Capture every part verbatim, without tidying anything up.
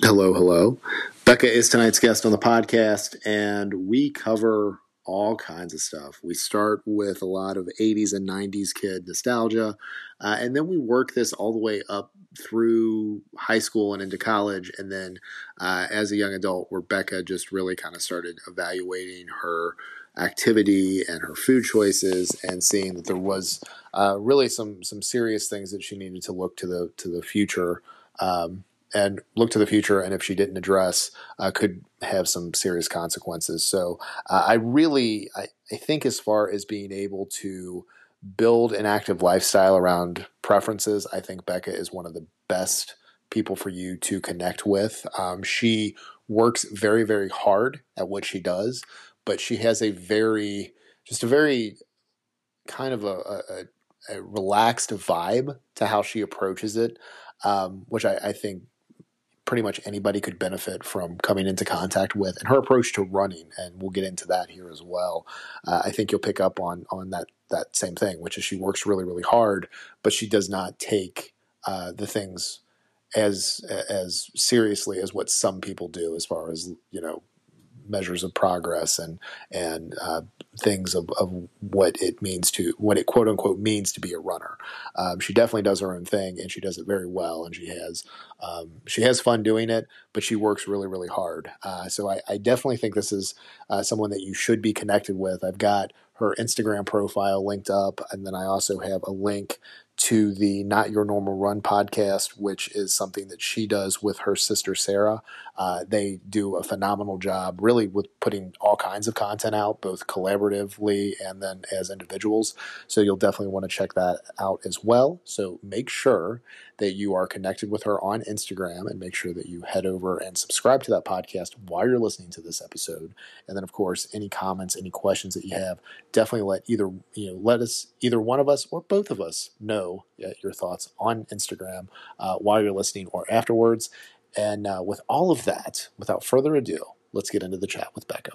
Hello, hello. Becca is tonight's guest on the podcast, and we cover all kinds of stuff. We start with a lot of eighties and nineties kid nostalgia, uh, and then we work this all the way up through high school and into college. And then uh, as a young adult, where Becca just really kind of started evaluating her activity and her food choices and seeing that there was uh, really some some serious things that she needed to look to the to the future um, and look to the future, and if she didn't address, uh, could have some serious consequences. So uh, I really, I, I think as far as being able to build an active lifestyle around preferences, I think Becca is one of the best people for you to connect with. Um, she works very, very hard at what she does, but she has a very, just a very kind of a, a, a relaxed vibe to how she approaches it, um, which I, I think pretty much anybody could benefit from coming into contact with, and her approach to running. And we'll get into that here as well. Uh, I think you'll pick up on, on that, that same thing, which is she works really, really hard, but she does not take uh, the things as, as seriously as what some people do as far as, you know, measures of progress and and uh, things of, of what it means to what it quote unquote means to be a runner. Um, she definitely does her own thing, and she does it very well, and she has um, she has fun doing it, but she works really, really hard. Uh, so I, I definitely think this is uh, someone that you should be connected with. I've got her Instagram profile linked up, and then I also have a link to the Not Your Normal Run podcast, which is something that she does with her sister Sarah. Uh, they do a phenomenal job, really, with putting all kinds of content out, both collaboratively and then as individuals. So you'll definitely want to check that out as well. So make sure that you are connected with her on Instagram, and make sure that you head over and subscribe to that podcast while you're listening to this episode. And then, of course, any comments, any questions that you have, definitely let either you know let us either one of us or both of us know uh, your thoughts on Instagram uh, while you're listening or afterwards. And uh, with all of that, without further ado, let's get into the chat with Becca.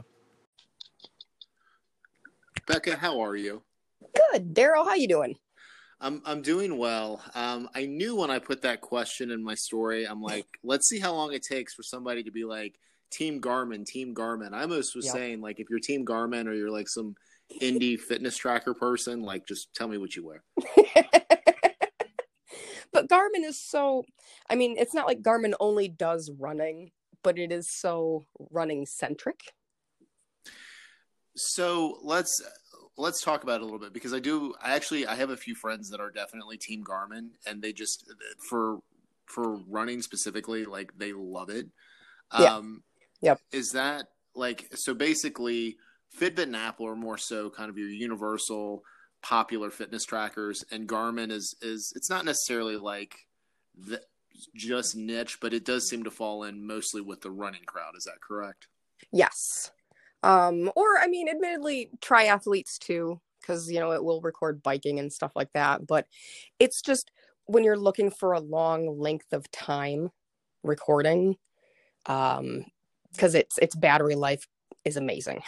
Becca, how are you? Good. Daryl, how you doing? I'm I'm doing well. Um, I knew when I put that question in my story, I'm like, let's see how long it takes for somebody to be like, Team Garmin, Team Garmin. I almost was yep. saying, like, if you're Team Garmin or you're like some indie fitness tracker person, like, just tell me what you wear. But Garmin is so, I mean, it's not like Garmin only does running, but it is so running centric. So let's let's talk about it a little bit, because I do I actually I have a few friends that are definitely Team Garmin, and they just for for running specifically, like, they love it. Yeah. Um yep. Is that like, so basically Fitbit and Apple are more so kind of your universal popular fitness trackers, and Garmin is is it's not necessarily like the, just niche, but it does seem to fall in mostly with the running crowd. Is that correct? Yes. Um, or, I mean, admittedly, triathletes too, because, you know, it will record biking and stuff like that. But it's just when you're looking for a long length of time recording, um, because its its battery life is amazing.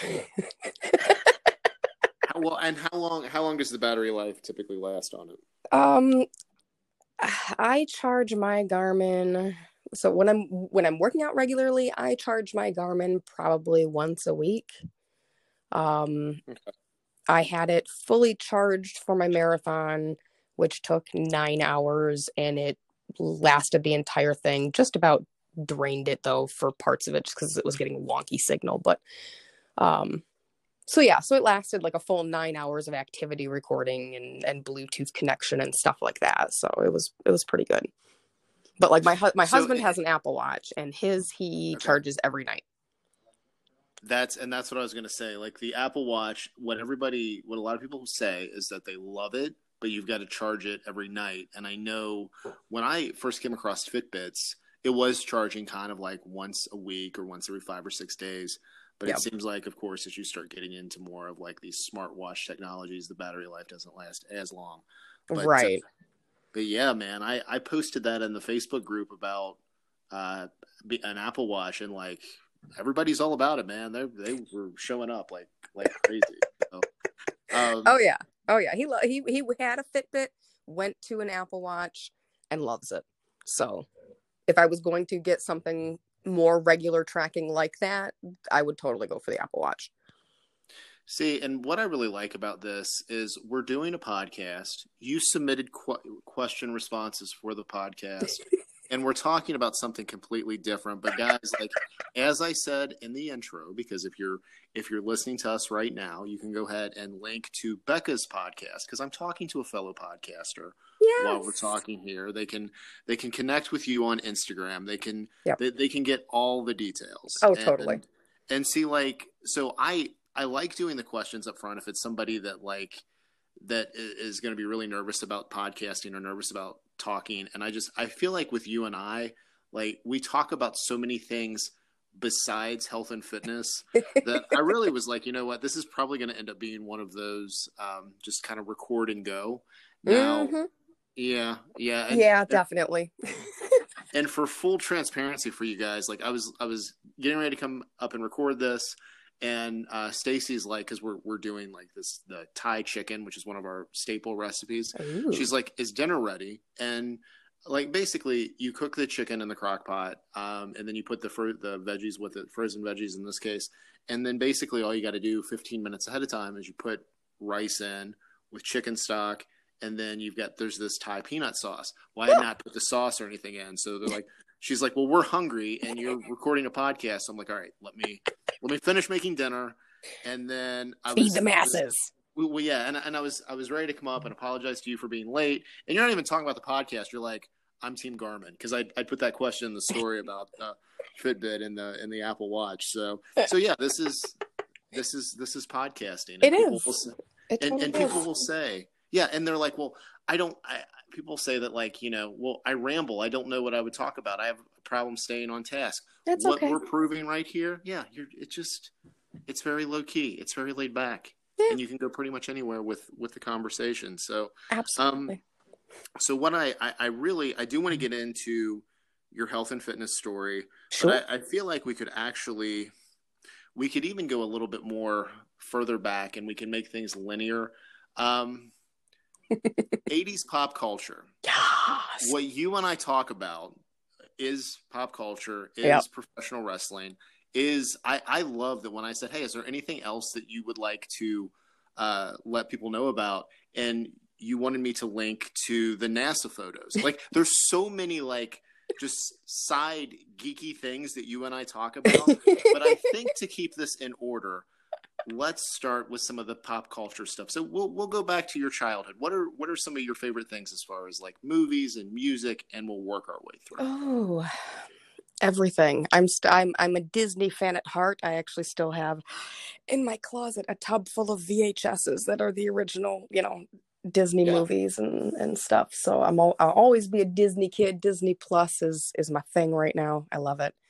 How, well, and how long how long does the battery life typically last on it? Um, I charge my Garmin. So when I'm when I'm working out regularly, I charge my Garmin probably once a week. Um, okay. I had it fully charged for my marathon, which took nine hours, and it lasted the entire thing. Just about drained it though for parts of it, just because it was getting wonky signal. But um, so yeah, so it lasted like a full nine hours of activity recording and and Bluetooth connection and stuff like that. So it was it was pretty good. But like my hu- my so, husband has an Apple Watch, and his he okay. charges every night. That's and that's what I was going to say. Like the Apple Watch, what everybody, what a lot of people say is that they love it, but you've got to charge it every night. And I know when I first came across Fitbits, it was charging kind of like once a week or once every five or six days. But yep. It seems like, of course, as you start getting into more of like these smartwatch technologies, the battery life doesn't last as long. But, right. Uh, but yeah, man, I, I posted that in the Facebook group about uh, an Apple Watch, and like everybody's all about it, man. They they were showing up like like crazy. So, um, oh yeah, oh yeah. He lo- he he had a Fitbit, went to an Apple Watch, and loves it. So if I was going to get something more regular tracking like that, I would totally go for the Apple Watch. See, and what I really like about this is we're doing a podcast. You submitted qu- question responses for the podcast, and we're talking about something completely different. But guys, like as I said in the intro, because if you're if you're listening to us right now, you can go ahead and link to Becca's podcast because I'm talking to a fellow podcaster. Yes. While we're talking here, they can they can connect with you on Instagram. They can yep. they, they can get all the details. Oh, and, totally. And, and see, like, so I. I like doing the questions up front if it's somebody that like that is going to be really nervous about podcasting or nervous about talking. And I just I feel like with you and I, like we talk about so many things besides health and fitness that I really was like, you know what, this is probably going to end up being one of those um, just kind of record and go. Now, mm-hmm. yeah, yeah, and, yeah, definitely. And for full transparency for you guys, like I was I was getting ready to come up and record this. And uh, Stacy's like, because we're we're doing like this the Thai chicken, which is one of our staple recipes. Ooh. She's like, "Is dinner ready?" And like basically, you cook the chicken in the crock pot, um, and then you put the fruit, the veggies with it, frozen veggies in this case, and then basically all you got to do fifteen minutes ahead of time is you put rice in with chicken stock, and then you've got there's this Thai peanut sauce. Well, I had not put the sauce or anything in, so they're like. She's like, well, we're hungry and you're recording a podcast. I'm like, all right, let me let me finish making dinner, and then I feed was, the masses. Was, well, yeah, and and I was I was ready to come up and apologize to you for being late. And you're not even talking about the podcast. You're like, I'm Team Garmin because I I put that question in the story about uh, Fitbit and the and the Apple Watch. So so yeah, this is this is this is podcasting. And it is. Will say, it totally and and people will say, yeah, and they're like, well, I don't. I, people say that, like, you know, well, I ramble. I don't know what I would talk about. I have a problem staying on task. That's what okay. we're proving right here, yeah, you're. It's just, it's very low key. It's very laid back, yeah. and you can go pretty much anywhere with with the conversation. So, absolutely. Um, so what I, I I really I do want to get into your health and fitness story, sure. but I, I feel like we could actually, we could even go a little bit more further back, and we can make things linear. Um. eighties pop culture. Yes. What you and I talk about is pop culture, is yep. professional wrestling, is I, I love that when I said, hey, is there anything else that you would like to uh, let people know about? And you wanted me to link to the NASA photos. Like there's so many like just side geeky things that you and I talk about. But I think to keep this in order, let's start with some of the pop culture stuff. So we'll we'll go back to your childhood. What are what are some of your favorite things as far as like movies and music, and we'll work our way through. Oh, everything. I'm st- I'm I'm a Disney fan at heart. I actually still have in my closet a tub full of V H S's that are the original, you know, Disney yeah. movies and, and stuff. So I'm I'll always be a Disney kid. Disney Plus is is my thing right now. I love it.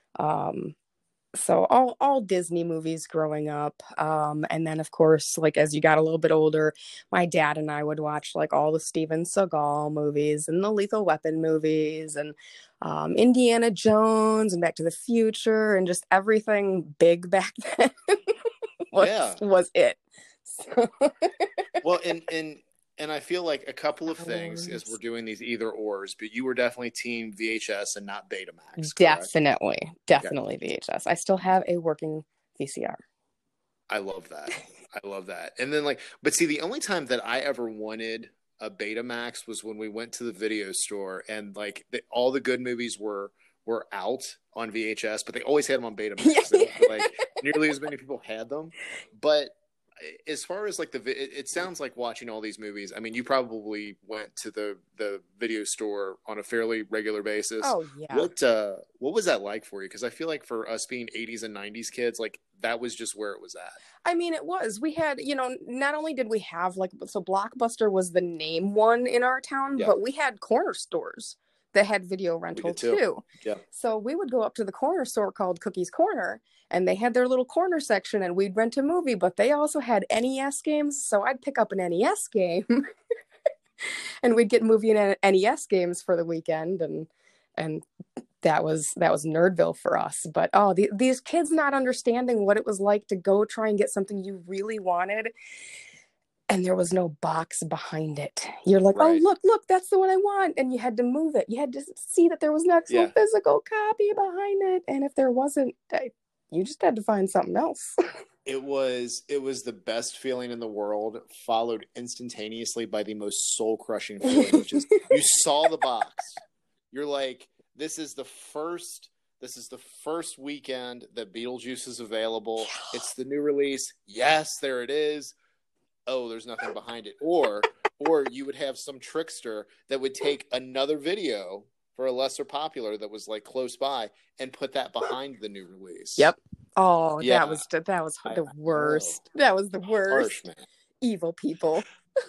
Um So all, all Disney movies growing up. Um, and then, of course, like as you got a little bit older, my dad and I would watch like all the Steven Seagal movies and the Lethal Weapon movies and um, Indiana Jones and Back to the Future and just everything big back then was, yeah. was it. So. Well, and, and, and I feel like a couple of things as we're doing these either ors, but you were definitely team V H S and not Betamax. Correct? Definitely. Definitely okay. V H S. I still have a working V C R. I love that. I love that. And then like, but see, the only time that I ever wanted a Betamax was when we went to the video store and like the, all the good movies were, were out on V H S, but they always had them on Betamax. They like nearly as many people had them, but as far as like the, it, it sounds like watching all these movies. I mean, you probably went to the, the video store on a fairly regular basis. Oh yeah. What, uh, what was that like for you? Cause I feel like for us being eighties and nineties kids, like that was just where it was at. I mean, it was, we had, you know, not only did we have like, so Blockbuster was the name one in our town, yeah. but we had corner stores that had video rental too. too. Yeah. So we would go up to the corner store called Cookie's Corner, and they had their little corner section, and we'd rent a movie, but they also had N E S games. So I'd pick up an N E S game and we'd get movie and N E S games for the weekend. And, and that was, that was Nerdville for us. But, oh, the, these kids not understanding what it was like to go try and get something you really wanted. and there was no box behind it. You're like, Right. oh, look, look, that's the one I want. And you had to move it. You had to see that there was an actual Yeah. physical copy behind it. And if there wasn't, you just had to find something else. It was it was the best feeling in the world, followed instantaneously by the most soul-crushing feeling, which is you saw the box. You're like, this is the first this is the first weekend that Beetlejuice is available. It's the new release. Yes, there it is. Oh, there's nothing behind it. Or or you would have some trickster that would take another video for a lesser popular that was like close by and put that behind the new release. Yep. Oh, yeah. that was that was the worst. That was the worst. Harsh, man. Evil people.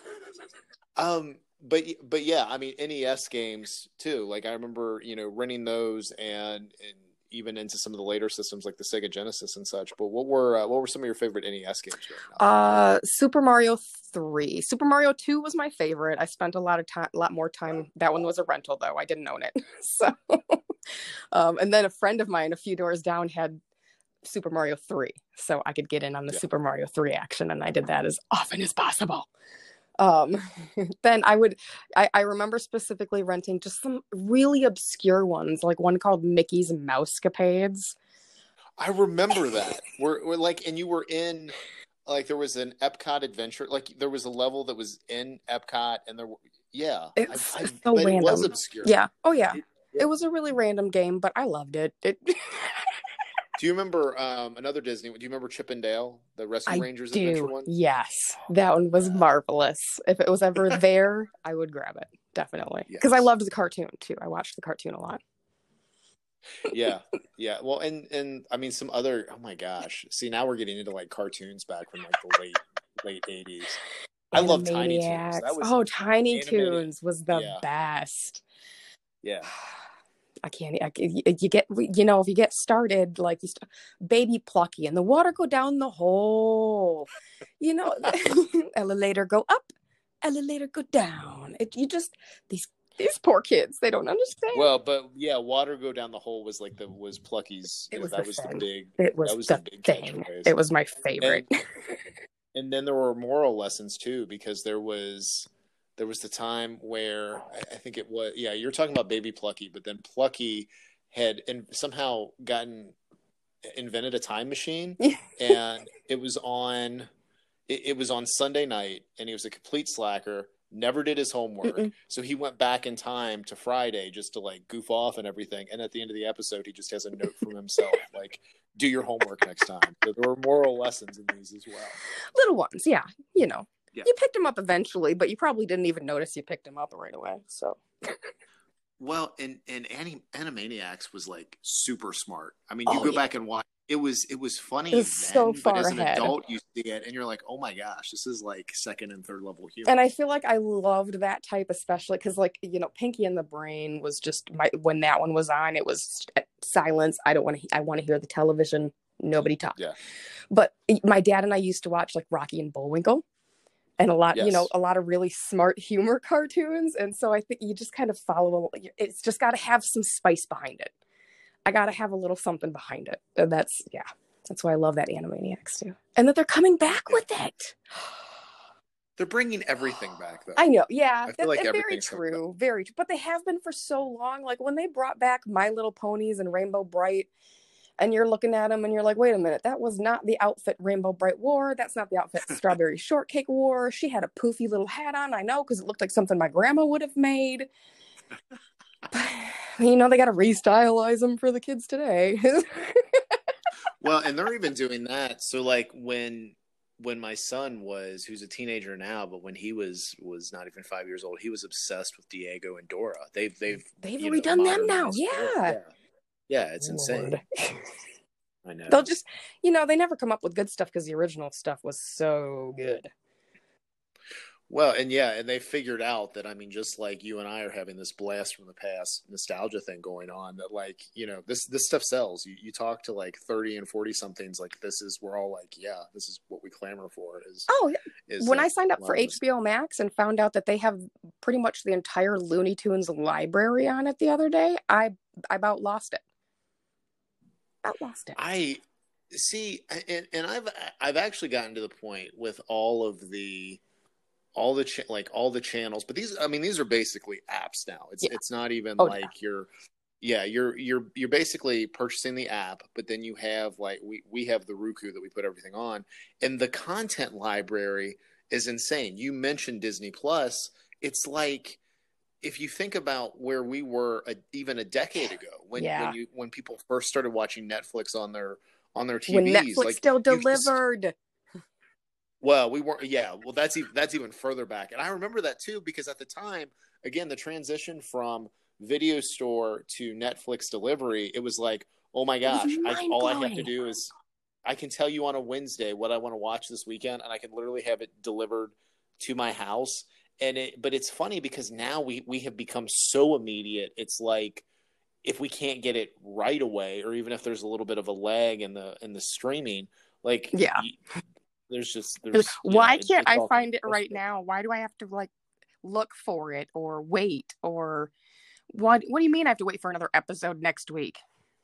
um, but but yeah, I mean N E S games too. Like I remember, you know, renting those and and even into some of the later systems like the Sega Genesis and such. But what were uh, what were some of your favorite N E S games right now? Uh, Super Mario three. Super Mario two was my favorite. I spent a lot of time, a lot more time. That one was a rental though. I didn't own it. So, um, and then a friend of mine a few doors down had Super Mario three, so I could get in on the yeah. Super Mario three action, and I did that as often as possible. Um, then I would, I, I remember specifically renting just some really obscure ones, like one called Mickey's Mousecapades. I remember that. We're, we're like, and you were in, like, there was an Epcot adventure, like there was a level that was in Epcot, and there were, yeah, it's I, I, so random. It was obscure. Yeah. Oh yeah. It, yeah. It was a really random game, but I loved it. It. Do you remember um, another Disney? Do you remember Chip and Dale, the Rescue I Rangers do. adventure one? Yes, that one was marvelous. If it was ever there, I would grab it definitely because yes. I loved the cartoon too. I watched the cartoon a lot. yeah, yeah. Well, and and I mean some other. Oh my gosh! See, now we're getting into like cartoons back from like the late late eighties. I love Tiny Toons. That was oh, Tiny Toons was the yeah. best. Yeah. I can't, I, you get, you know, if you get started, like you st- Baby Plucky and the water go down the hole, you know, elevator go up, elevator go down. It, you just, these, these poor kids, they don't understand. Well, but yeah, water go down the hole was like the, was Plucky's, it was that the was thing. the big, it was, that was the, the big thing. It was my favorite. And, and then there were moral lessons too, because there was, There was the time where I think it was, yeah, you're talking about Baby Plucky, but then Plucky had in, somehow gotten, invented a time machine and it was on, it, it was on Sunday night and he was a complete slacker, never did his homework. Mm-mm. So he went back in time to Friday just to like goof off and everything. And at the end of the episode, he just has a note from himself, like, do your homework next time. So there were moral lessons in these as well. Little ones. Yeah. You know. Yeah. You picked him up eventually, but you probably didn't even notice you picked him up right away. So, well, and and Anim- Animaniacs was like super smart. I mean, you oh, go yeah. back and watch. It was it was funny. It was then, so far but as an ahead. adult, you see it and you're like, oh my gosh, this is like second and third level humor. And I feel like I loved that type, especially because, like, you know, Pinky and the Brain was just my when that one was on. It was silence. I don't want to. I want to hear the television. Nobody talk. Yeah. But my dad and I used to watch like Rocky and Bullwinkle. And a lot, yes. you know, a lot of really smart humor cartoons. And so I think you just kind of follow, it's just got to have some spice behind it. I got to have a little something behind it. And that's, yeah, that's why I love that Animaniacs too. And that they're coming back with it. They're bringing everything back though. I know. Yeah. I feel like very true. Very true. But they have been for so long. Like when they brought back My Little Ponies and Rainbow Bright, and you're looking at them and you're like, wait a minute, that was not the outfit Rainbow Bright wore. That's not the outfit Strawberry Shortcake wore. She had a poofy little hat on. I know, because it looked like something my grandma would have made. But, you know, they got to restylize them for the kids today. Well, and they're even doing that. So like when when my son was, who's a teenager now, but when he was was not even five years old, he was obsessed with Diego and Dora. They've they've they've redone know, them now. Yeah. yeah. Yeah, it's Lord. insane. I know. They'll just, you know, they never come up with good stuff because the original stuff was so good. Well, and yeah, and they figured out that, I mean, just like you and I are having this blast from the past nostalgia thing going on, that like, you know, this this stuff sells. You you talk to like thirty and forty somethings, like this is, we're all like, yeah, this is what we clamor for. Is oh, is when I signed up for H B O Max and found out that they have pretty much the entire Looney Tunes library on it the other day, I I about lost it. About lost it. I see, and, and I've I've actually gotten to the point with all of the all the cha- like all the channels. But these, I mean, these are basically apps now. It's Yeah. it's not even Oh, like yeah. you're, yeah, you're you're you're basically purchasing the app, but then you have like we we have the Roku that we put everything on, and the content library is insane. You mentioned Disney Plus. It's like if you think about where we were a, even a decade ago, when Yeah. when you when people first started watching Netflix on their on their T Vs, When Netflix like still you just, delivered. well, we weren't. Yeah, well, that's even that's even further back, and I remember that too because at the time, again, the transition from video store to Netflix delivery, it was like, oh my It was gosh, I, all I have to mind-blowing. do is I can tell you on a Wednesday what I want to watch this weekend, and I can literally have it delivered to my house. And it, but it's funny because now we we have become so immediate. It's like if we can't get it right away, or even if there's a little bit of a lag in the in the streaming, like Yeah. y- there's just Like, there's you know, why it, can't it's I all find it right conflicting. now? Why do I have to like look for it or wait? Or what what do you mean I have to wait for another episode next week?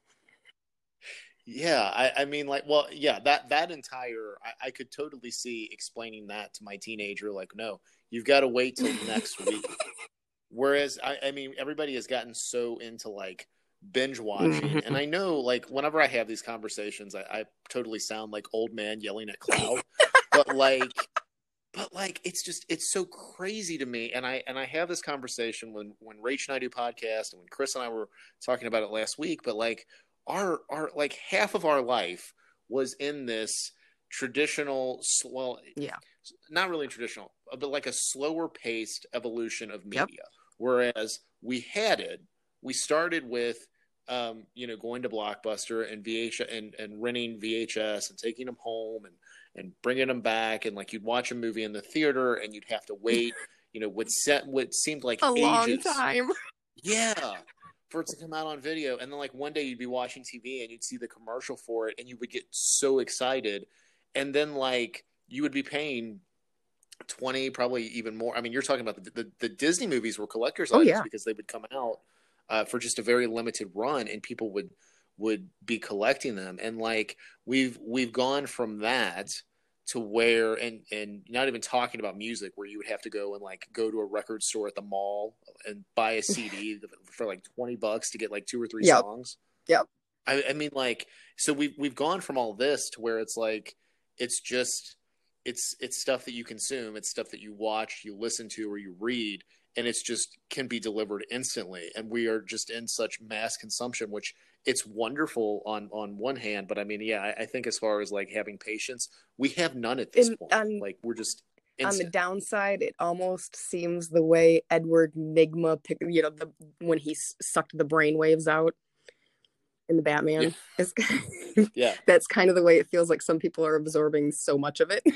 Yeah, I, I mean, like, well, yeah, that that entire, I, I could totally see explaining that to my teenager, like, no, you've got to wait till next week. Whereas, I, I mean, everybody has gotten so into like binge watching, Mhm. and I know, like, whenever I have these conversations, I, I totally sound like old man yelling at cloud, but like, but like, it's just, it's so crazy to me, and I and I have this conversation when when Rach and I do podcast, and when Chris and I were talking about it last week, but like, our our like half of our life was in this traditional, well, Yeah. not really traditional, but like a slower paced evolution of Yep. media. Whereas we had it, we started with, um, you know, going to Blockbuster and V H and, and renting V H S and taking them home and, and bringing them back. And like you'd watch a movie in the theater and you'd have to wait, you know, what set what seemed like A long ages. time. Yeah. For it to come out on video. And then like one day you'd be watching T V and you'd see the commercial for it and you would get so excited. And then like you would be paying twenty, probably even more. I mean, you're talking about the, the, the Disney movies were collector's Oh items yeah. because they would come out uh, for just a very limited run, and people would would be collecting them. And like we've we've gone from that to where, and and not even talking about music, where you would have to go and like go to a record store at the mall and buy a C D for like twenty bucks to get like two or three Yep. songs. Yep. I, I mean, like, so we've we've gone from all this to where it's like it's just it's it's stuff that you consume, it's stuff that you watch, you listen to, or you read, and it's just can be delivered instantly. And we are just in such mass consumption, which it's wonderful on on one hand, but I mean, yeah, I, I think as far as like having patience, we have none at this And point. on Like we're just on the instant. downside, it almost seems the way Edward Nygma, pick, you know, the when he s- sucked the brainwaves out in the Batman. Yeah. Is Yeah. that's kind of the way it feels like some people are absorbing so much of it.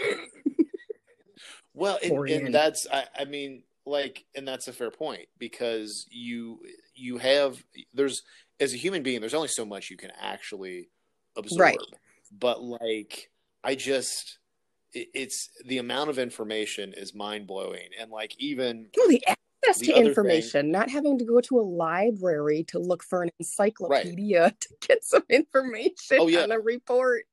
Well, and, Pouring in. and that's I, I mean, like, and that's a fair point because you you have there's as a human being, there's only so much you can actually absorb. Right. But like, I just it, it's the amount of information is mind blowing, and like even Well, the access the to other information, not having to go to a library to look for an encyclopedia to get some information Oh, yeah. on a report.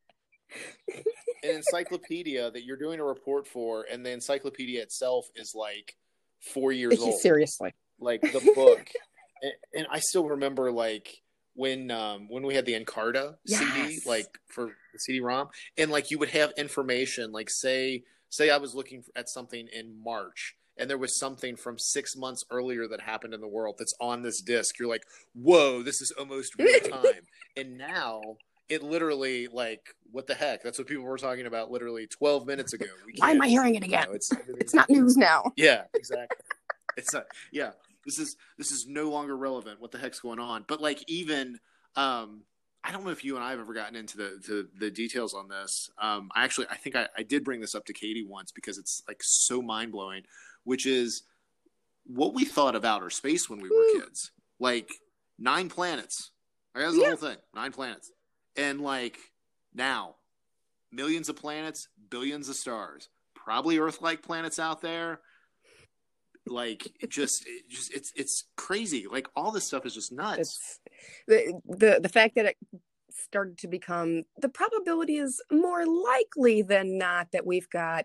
an encyclopedia that you're doing a report for, and the encyclopedia itself is like four years old. Seriously. Like the book. and, and I still remember like when um, when we had the Encarta C D, Yes. like for the C D ROM, and like you would have information, like say say I was looking at something in March, and there was something from six months earlier that happened in the world that's on this disc. You're like, whoa, this is almost real time. And now it literally, like, what the heck? That's what people were talking about literally twelve minutes ago. We Why am I hearing it you again? know, it's It's not news now. yeah, exactly. It's not. Yeah, this is this is no longer relevant. What the heck's going on? But like even, um, I don't know if you and I have ever gotten into the to the details on this. Um, I actually I think I, I did bring this up to Katie once because it's like so mind blowing, which is what we thought of outer space when we were Woo. kids. Like nine planets. Right, that's the Yeah. whole thing. Nine planets, and like now, millions of planets, billions of stars, probably Earth-like planets out there. Like just, it just it's it's crazy. Like all this stuff is just nuts. It's the the the fact that it started to become the probability is more likely than not that we've got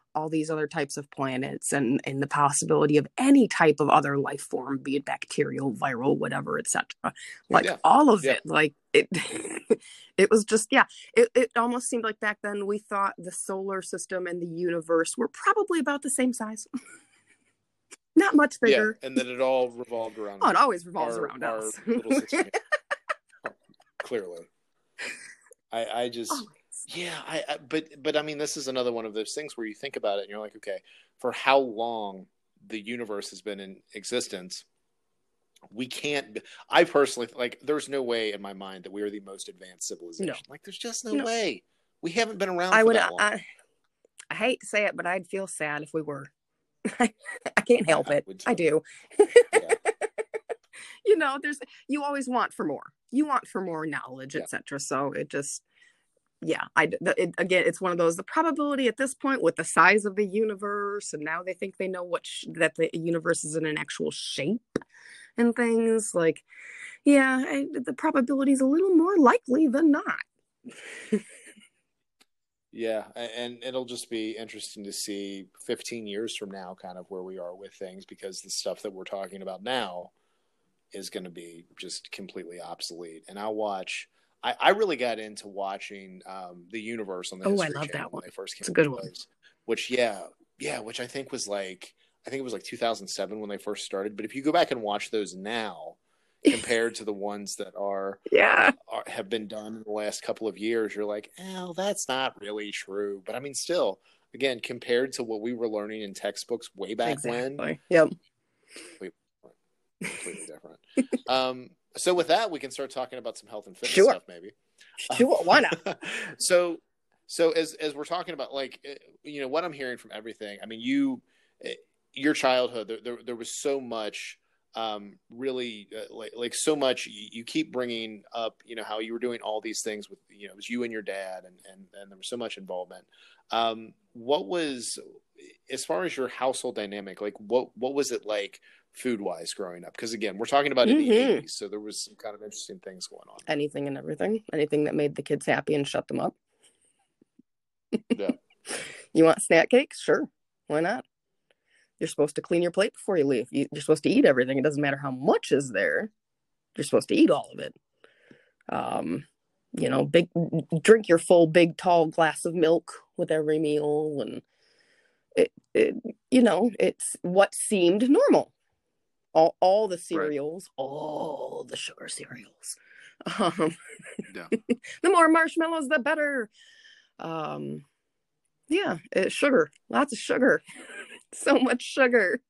all these other types of planets and, and the possibility of any type of other life form, be it bacterial, viral, whatever, et cetera. Like Yeah. all of Yeah. it, like it, it was just, yeah, it, it almost seemed like back then we thought the solar system and the universe were probably about the same size. Not much bigger. Yeah, and that it all revolved around. Oh, it always revolves our, around our us. little system. Oh, clearly. I, I just, Always. yeah, I, I, but, but I mean, this is another one of those things where you think about it and you're like, okay, for how long the universe has been in existence, we can't, I personally, like, there's no way in my mind that we are the most advanced civilization. No. Like, there's just no, No. way. We haven't been around I for would, that long. I, I hate to say it, but I'd feel sad if we were. I, I can't help it. I, I do. Yeah. You know, there's, you always want for more. You want for more knowledge, yeah. et cetera. So it just, yeah, I, it, again, it's one of those, the probability at this point with the size of the universe, and now they think they know what, sh- that the universe is in an actual shape and things, like, yeah, I, the probability is a little more likely than not. Yeah, and it'll just be interesting to see fifteen years from now kind of where we are with things, because the stuff that we're talking about now is going to be just completely obsolete. And I'll watch, I, I really got into watching um, The Universe on the oh, History I love Channel that one. when they first came out. It's a good one. Those, which, yeah, yeah, which I think was like, I think it was like two thousand seven when they first started. But if you go back and watch those now, compared to the ones that are, yeah, are, have been done in the last couple of years, you're like, oh, that's not really true. But I mean, still, again, compared to what we were learning in textbooks way back exactly. when, yep, completely, completely different. um, so with that, we can start talking about some health and fitness sure. stuff, maybe. Sure, why not? so, so as as we're talking about, like, you know, what I'm hearing from everything. I mean, you, your childhood, there there, there was so much. Um, really, uh, like, like so much. You, you keep bringing up, you know, how you were doing all these things with, you know, it was you and your dad, and and, and there was so much involvement. Um, what was, as far as your household dynamic, like what what was it like food wise growing up? Because again, we're talking about in mm-hmm. the eighties, so there was some kind of interesting things going on. Anything and everything, anything that made the kids happy and shut them up. Yeah. You want snack cakes? Sure, why not? You're supposed to clean your plate before you leave. You're supposed to eat everything. It doesn't matter how much is there. You're supposed to eat all of it. Um, you know, big drink your full, big, tall glass of milk with every meal, and it, it you know, it's what seemed normal. All, all the cereals, right. all the sugar cereals. Um, yeah. The more marshmallows, the better. Um, yeah, it, sugar, lots of sugar. So much sugar.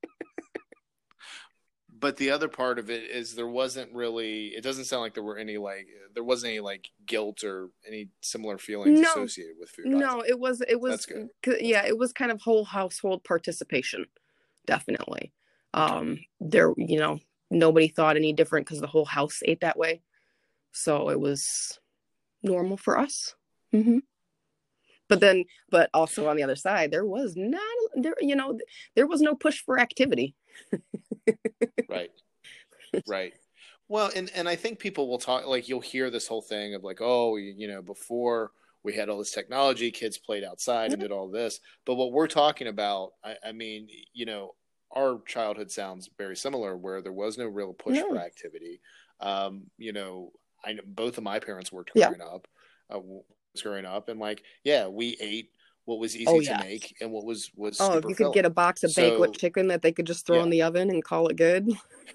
But the other part of it is there wasn't really, it doesn't sound like there were any like, there wasn't any like guilt or any similar feelings no. associated with food. No, either. it was, it was, That's good. yeah, it was kind of whole household participation. Definitely. Um, there, you know, nobody thought any different because the whole house ate that way. So it was normal for us. Mm-hmm. But then, but also on the other side, there was not there, you know, there was no push for activity. Right. Right. Well, and, and I think people will talk, like, you'll hear this whole thing of like, oh, you know, before we had all this technology, kids played outside and did all this. But what we're talking about, I, I mean, you know, our childhood sounds very similar, where there was no real push no. for activity. Um, you know, I know both of my parents worked growing yeah. up. Uh, growing up, and like, yeah, we ate what was easy oh, yeah. to make and what was was oh super you filling. Could get a box of so, banquet chicken that they could just throw yeah. in the oven and call it good.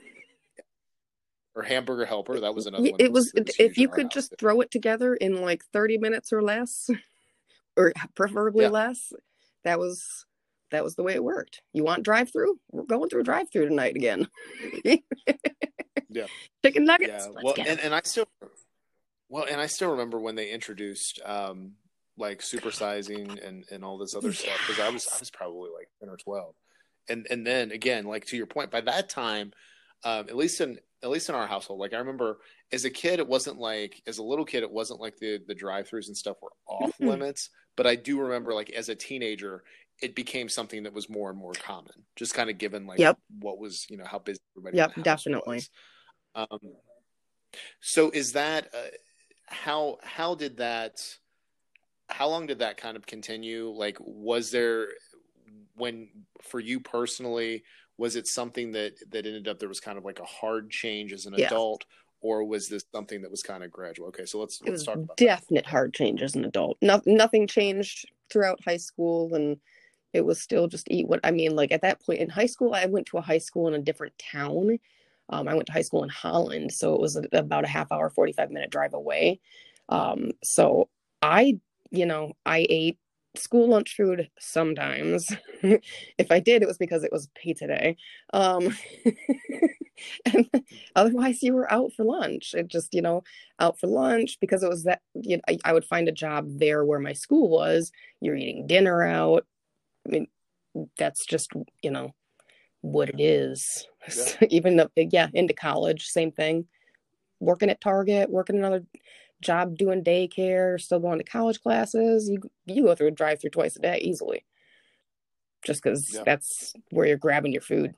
Or Hamburger Helper, that was another one. It was, was if you could just too. throw it together in like thirty minutes or less, or preferably yeah. less, that was that was the way it worked. You want drive through? We're going through drive through tonight again. Yeah, chicken nuggets. Yeah, Let's well, get and, and I still. Well, and I still remember when they introduced um, like supersizing and, and all this other yes. stuff, because I was I was probably like ten or twelve, and and then again, like to your point, by that time, um, at least in at least in our household, like I remember as a kid, it wasn't like as a little kid, it wasn't like the the drive-throughs and stuff were off mm-hmm. limits, but I do remember like as a teenager, it became something that was more and more common, just kind of given like yep. what was, you know, how busy everybody yep in the house definitely. was. Um, so is that uh, how how did that how long did that kind of continue? Like, was there, when, for you personally, was it something that, that ended up, there was kind of like a hard change as an Yeah. adult, or was this something that was kind of gradual? Okay, so let's, It let's was talk about definite that. Hard change as an adult. No, nothing changed throughout high school, and it was still just eat what, I mean, like at that point in high school, I went to a high school in a different town. Um, I went to high school in Holland, so it was about a half hour, forty-five minute drive away. Um, so I, you know, I ate school lunch food sometimes. If I did, it was because it was pizza day. Um, and otherwise you were out for lunch. It just, you know, out for lunch because it was that, you know, I, I would find a job there where my school was. You're eating dinner out. I mean, that's just, you know, what it is. Yeah. Even though, yeah, into college, same thing. Working at Target, working another job doing daycare, still going to college classes. You you go through a drive-through twice a day easily, just because yeah. that's where you're grabbing your food.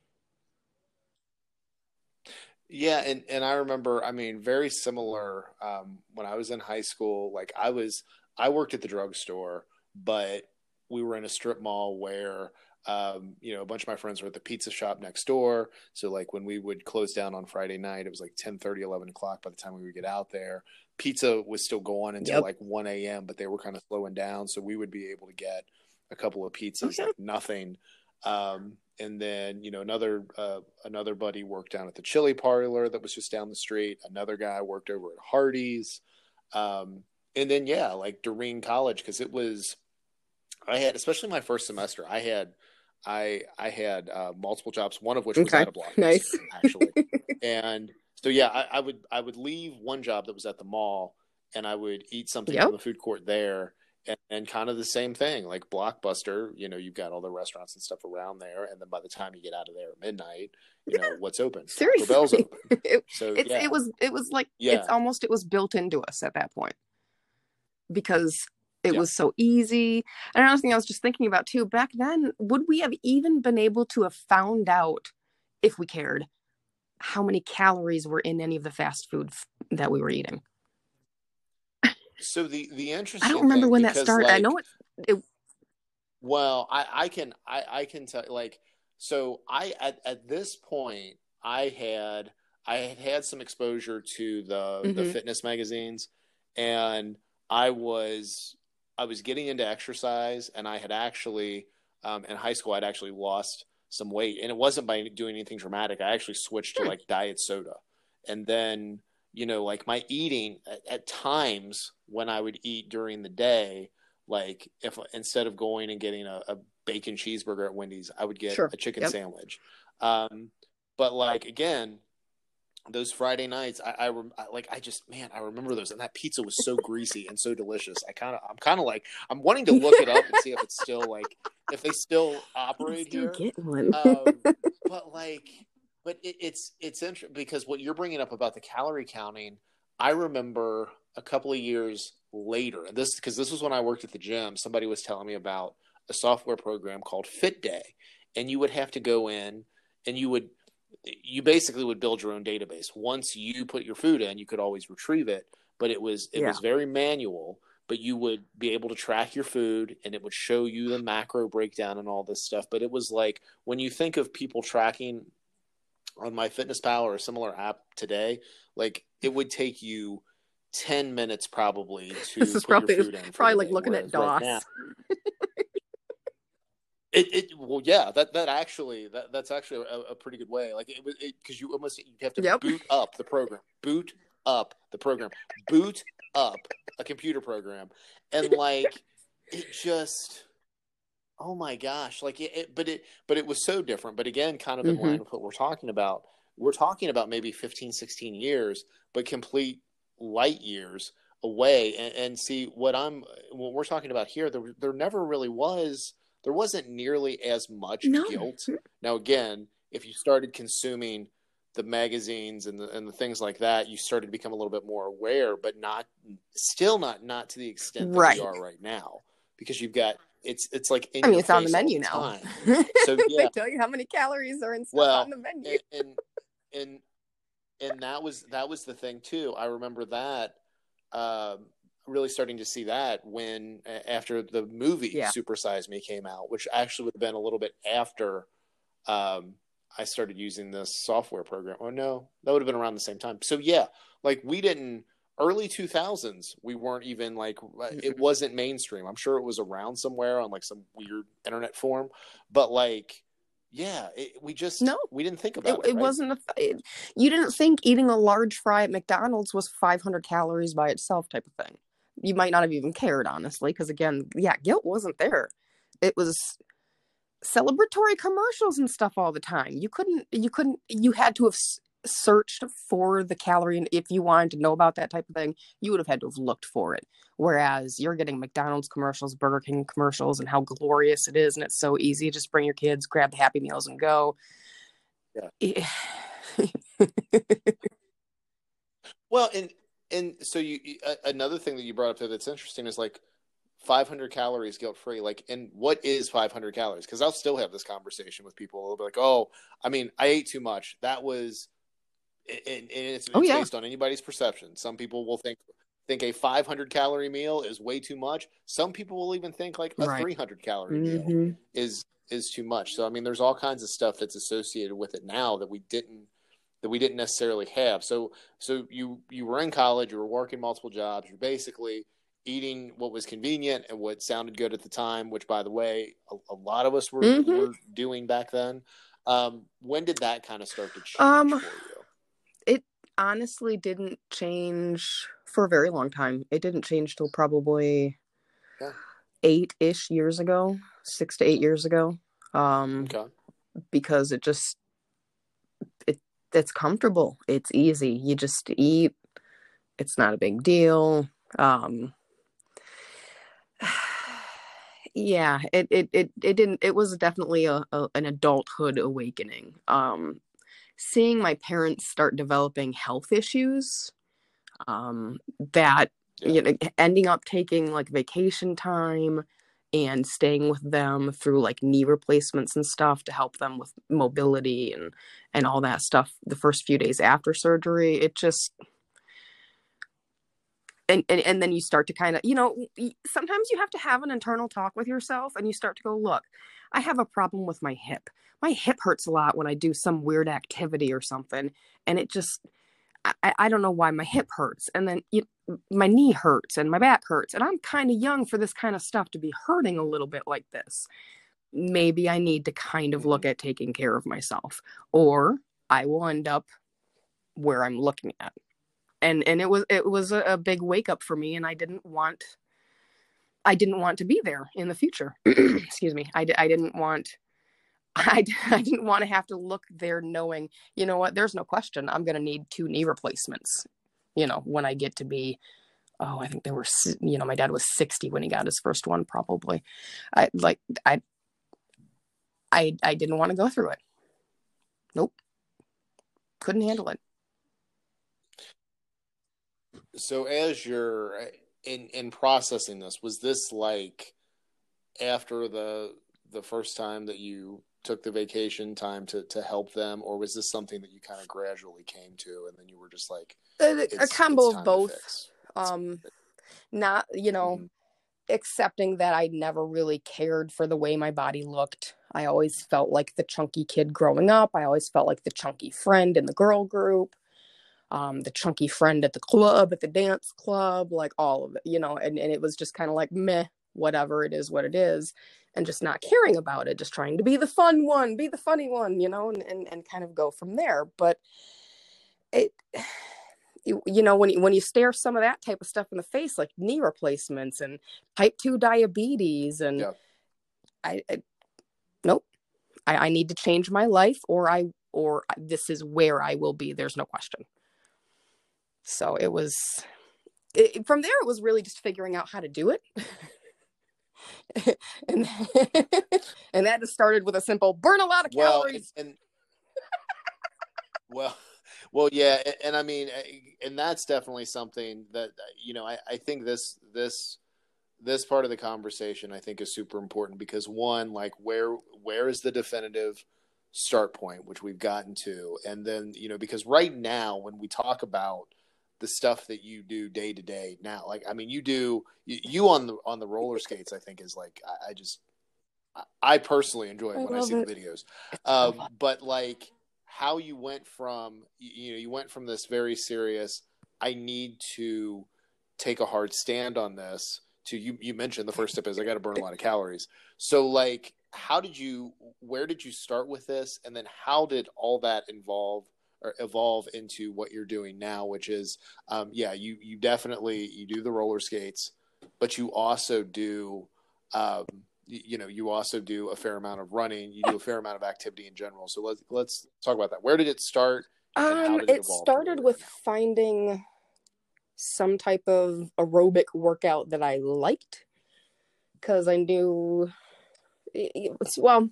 Yeah, and, and I remember, I mean, very similar um, when I was in high school. Like I was, I worked at the drugstore, but we were in a strip mall where, um, you know, a bunch of my friends were at the pizza shop next door. So like when we would close down on Friday night, it was like ten thirty, eleven o'clock by the time we would get out there. Pizza was still going until yep. like one a.m., but they were kind of slowing down. So we would be able to get a couple of pizzas, okay. like nothing. Um, and then, you know, another, uh, another buddy worked down at the chili parlor that was just down the street. Another guy worked over at Hardee's. Um, and then, yeah, like during college, cause it was, I had, especially my first semester, I had, I, I had, uh, multiple jobs, one of which was okay. at a Blockbuster, nice. actually. And so, yeah, I, I would, I would leave one job that was at the mall and I would eat something yep. from the food court there. And, and kind of the same thing, like Blockbuster, you know, you've got all the restaurants and stuff around there. And then by the time you get out of there at midnight, you know, what's open? Seriously. Taco Bell's open. it, so it's, yeah. it was, it was like, yeah. it's almost, it was built into us at that point because it yeah. was so easy. And another thing I was just thinking about too, back then, would we have even been able to have found out, if we cared, how many calories were in any of the fast food f- that we were eating? So the, the interesting I don't remember thing, when because, that started. like, I know it, it. Well, I, I can I, I can tell like so I at, at this point I had I had had some exposure to the mm-hmm. the fitness magazines, and I was I was getting into exercise, and I had actually um, in high school I'd actually lost some weight, and it wasn't by doing anything dramatic. I actually switched to like diet soda, and then. You know, like my eating at, at times when I would eat during the day, like if instead of going and getting a, a bacon cheeseburger at Wendy's, I would get sure. a chicken yep. sandwich. Um, but like, again, those Friday nights, I, I, I like, I just, man, I remember those, and that pizza was so greasy and so delicious. I kind of, I'm kind of like, I'm wanting to look it up and see if it's still like, if they still operate still here. Get one. um, but like, But it, it's it's interesting because what you're bringing up about the calorie counting, I remember a couple of years later, and this because this was when I worked at the gym. Somebody was telling me about a software program called Fit Day, and you would have to go in and you would you basically would build your own database. Once you put your food in, you could always retrieve it, but it was it yeah. was very manual. But you would be able to track your food, and it would show you the macro breakdown and all this stuff. But it was like when you think of people tracking on MyFitnessPal or a similar app today, like it would take you ten minutes probably to this is put probably, your food in. Probably like looking at DOS. Right it, it, well, yeah, that, that actually, that, that's actually a, a pretty good way. Like it was, it, cause you almost, you have to yep. boot up the program, boot up the program, boot up a computer program. And like, it just, oh my gosh. Like it, it, but it, but it was so different. But again, kind of in mm-hmm. line with what we're talking about, we're talking about maybe fifteen, sixteen years, but complete light years away. And, and see what I'm, what we're talking about here, there, there never really was, there wasn't nearly as much no. guilt. Now, again, if you started consuming the magazines and the, and the things like that, you started to become a little bit more aware, but not, still not, not to the extent that right. we are right now, because you've got, It's it's like in I mean, your it's on the face menu all now. the time. So yeah, they tell you how many calories are in stuff well, on the menu. and, and and and that was that was the thing too. I remember that. Um, really starting to see that when after the movie Yeah. Super Size Me came out, which actually would have been a little bit after um, I started using this software program. Oh no, that would have been around the same time. So yeah, like we didn't early two thousands. We weren't even like it wasn't mainstream. I'm sure it was around somewhere on like some weird internet forum, but like. Yeah, it, we just no, we didn't think it, about it. it right? wasn't a. It, you didn't think eating a large fry at McDonald's was five hundred calories by itself, type of thing. You might not have even cared, honestly, because again, yeah, guilt wasn't there. It was celebratory commercials and stuff all the time. You couldn't. You couldn't. You had to have searched for the calorie, and if you wanted to know about that type of thing, you would have had to have looked for it. Whereas you're getting McDonald's commercials, Burger King commercials, and how glorious it is, and it's so easy. Just bring your kids, grab the Happy Meals, and go. Yeah. Well, and and so you uh, another thing that you brought up there that's interesting is like five hundred calories guilt free. Like, and what is five hundred calories? Because I'll still have this conversation with people. They'll be like, "Oh, I mean, I ate too much. That was," and, and it's, oh, it's yeah. based on anybody's perception. Some people will think think a five hundred calorie meal is way too much. Some people will even think like a right. three hundred calorie mm-hmm. meal is is too much. So I mean, there's all kinds of stuff that's associated with it now that we didn't that we didn't necessarily have. So so you you were in college, you were working multiple jobs, you're basically eating what was convenient and what sounded good at the time, which by the way, a, a lot of us were, mm-hmm. were doing back then. Um, when did that kind of start to change um, for you? It honestly didn't change for a very long time. It didn't change till probably yeah. eight-ish years ago, six to eight years ago. Um, okay. Because it just, it it's comfortable. It's easy. You just eat. It's not a big deal. Um, yeah, it, it, it, it didn't, it was definitely a, a an adulthood awakening. Um, seeing my parents start developing health issues, um, that, yeah. you know, ending up taking like vacation time and staying with them through like knee replacements and stuff to help them with mobility and, and all that stuff the first few days after surgery. It just, and, and, and then you start to kind of, you know, sometimes you have to have an internal talk with yourself and you start to go, look, I have a problem with my hip. My hip hurts a lot when I do some weird activity or something. And it just, I, I don't know why my hip hurts. And then you, my knee hurts and my back hurts. And I'm kind of young for this kind of stuff to be hurting a little bit like this. Maybe I need to kind of look at taking care of myself, or I will end up where I'm looking at. And and it was it was a, a big wake up for me, and I didn't want I didn't want to be there in the future. Excuse me. I, I didn't want I, I didn't want to have to look there knowing, you know what, there's no question I'm going to need two knee replacements, you know, when I get to be, oh, I think they were, you know, my dad was sixty when he got his first one, probably. I like, I, I, I didn't want to go through it. Nope. Couldn't handle it. So as you're in, in processing this, was this like after the, the first time that you took the vacation time to, to help them, or was this something that you kind of gradually came to and then you were just like, a, a combo of both? Um, not, you know, mm-hmm. accepting that I never really cared for the way my body looked. I always felt like the chunky kid growing up. I always felt like the chunky friend in the girl group, um, the chunky friend at the club, at the dance club, like all of it, you know, and, and it was just kind of like, meh, whatever, it is what it is. And just not caring about it, just trying to be the fun one, be the funny one, you know, and, and, and kind of go from there. But it, you, you know, when you, when you stare some of that type of stuff in the face, like knee replacements and type two diabetes, and yeah. I, I, nope, I, I need to change my life, or I, or this is where I will be. There's no question. So it was, it, from there, it was really just figuring out how to do it. and and that just started with a simple burn a lot of calories. Well, and, and well, well, yeah, and, and I mean, and that's definitely something that, you know, I, I think this this this part of the conversation I think is super important, because one, like where where is the definitive start point, which we've gotten to, and then, you know, because right now when we talk about the stuff that you do day to day now. Like, I mean, you do you, you on the on the roller skates, I think is like I, I just I personally enjoy it I when I love see it. the videos. It's so Um, fun. but like how you went from you know you went from this very serious I need to take a hard stand on this to you you mentioned the first step is I got to burn a lot of calories. So like how did you where did you start with this, and then how did all that involve or evolve into what you're doing now, which is um, yeah you you definitely you do the roller skates, but you also do um, you, you know you also do a fair amount of running, you do a fair amount of activity in general. So let's let's talk about that. Where did it start, and how Um, did it it evolve to where started you're at with now? finding some type of aerobic workout that I liked, because I knew, well,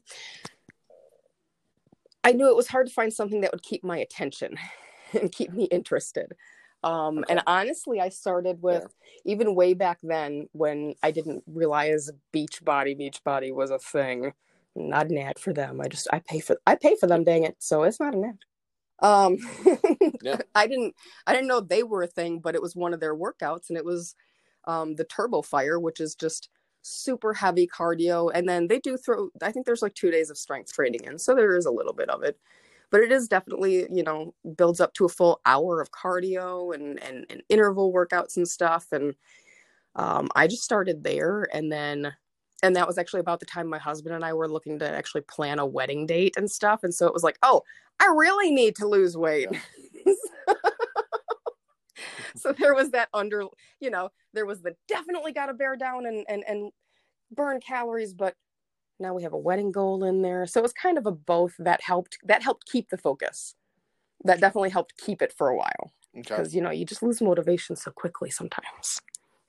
I knew it was hard to find something that would keep my attention and keep me interested. Um, Okay. and honestly, I started with, Fair. even way back then when I didn't realize Beachbody, Beachbody was a thing. Not an ad for them. I just, I pay for, I pay for them, dang it. So it's not an ad. Um, Yeah. I didn't, I didn't know they were a thing, but it was one of their workouts, and it was um, the Turbo Fire, which is just super heavy cardio. And then they do throw, I think there's like two days of strength training in, so there is a little bit of it, but it is definitely, you know, builds up to a full hour of cardio and and, and interval workouts and stuff. And um, I just started there, and then. And that was actually about the time my husband and I were looking to actually plan a wedding date and stuff. And so it was like, oh, I really need to lose weight. Yeah. So there was that under, you know, there was the definitely got to bear down and, and, and burn calories, but now we have a wedding goal in there. So it was kind of a both that helped, that helped keep the focus. That definitely helped keep it for a while. Okay. Because, you know, you just lose motivation so quickly sometimes.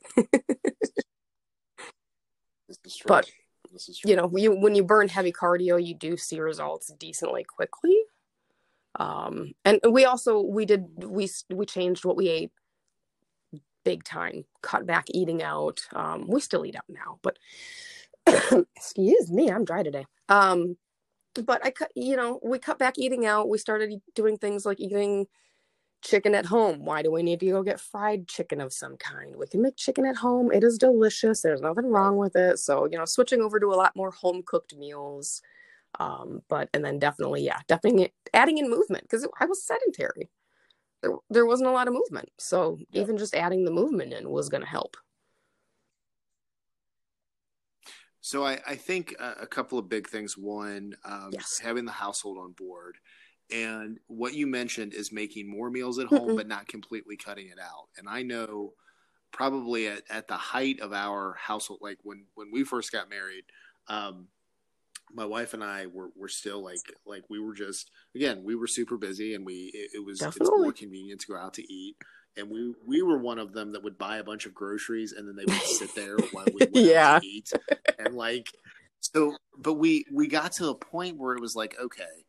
This is true. But, this is true. you know, you, when you burn heavy cardio, you do see results decently quickly. Um, and we also, we did, we, we changed what we ate big time, cut back eating out. Um, we still eat out now, but excuse me, I'm dry today. Um, but I cut, you know, we cut back eating out. We started doing things like eating chicken at home. Why do we need to go get fried chicken of some kind? We can make chicken at home. It is delicious. There's nothing wrong with it. So, you know, switching over to a lot more home cooked meals. Um, but, and then definitely, yeah, definitely adding in movement, because I was sedentary. There, there wasn't a lot of movement. So Yep. even just adding the movement in was going to help. So I, I think a, a couple of big things. One, um, Yes. having the household on board. And what you mentioned is making more meals at home, Mm-mm. but not completely cutting it out. And I know probably at, at the height of our household, like when, when we first got married, um, my wife and I were, were still like, like we were just, again, we were super busy, and we, it, it was, Definitely. it's more convenient to go out to eat. And we, we were one of them that would buy a bunch of groceries, and then they would sit there while we went Yeah. out to eat. And like, so, but we, we got to a point where it was like, okay,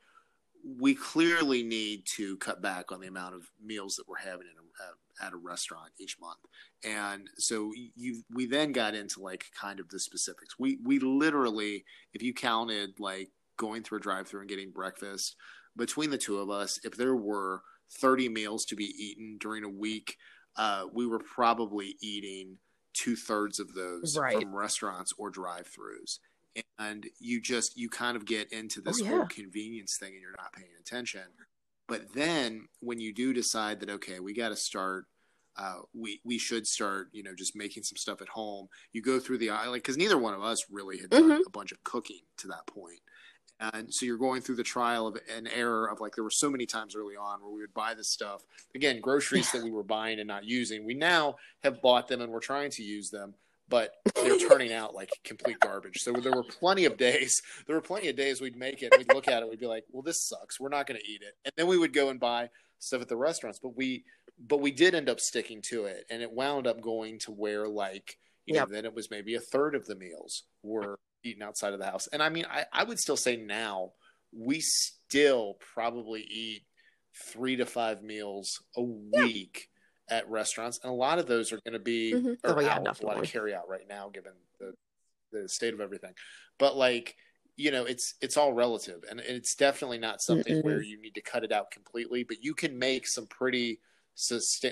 we clearly need to cut back on the amount of meals that we're having in a, at a restaurant each month. And so you, we then got into like kind of the specifics. We, we literally, if you counted like going through a drive-through and getting breakfast between the two of us, if there were thirty meals to be eaten during a week, uh, we were probably eating two thirds of those Right. from restaurants or drive-throughs. And you just, you kind of get into this Oh, yeah. whole convenience thing, and you're not paying attention. But then when you do decide that, okay, we got to start, uh, we, we should start, you know, just making some stuff at home. You go through the aisle, like, cause neither one of us really had done Mhm. a bunch of cooking to that point. And so you're going through the trial of an error of like, there were so many times early on where we would buy this stuff, again, groceries that we were buying and not using. We now have bought them and we're trying to use them, but they're turning out like complete garbage. So there were plenty of days, there were plenty of days we'd make it, we'd look at it, we'd be like, well, this sucks. We're not going to eat it. And then we would go and buy stuff at the restaurants, but we, but we did end up sticking to it. And it wound up going to where like, you Yep. know, then it was maybe a third of the meals were eaten outside of the house. And I mean, I, I would still say now we still probably eat three to five meals a week at restaurants, and a lot of those are going to be Mhm. or Oh, yeah, out, a lot definitely. of carry out right now, given the the state of everything. But like, you know, it's it's all relative, and it's definitely not something Mm-mm. where you need to cut it out completely. But you can make some pretty sustain like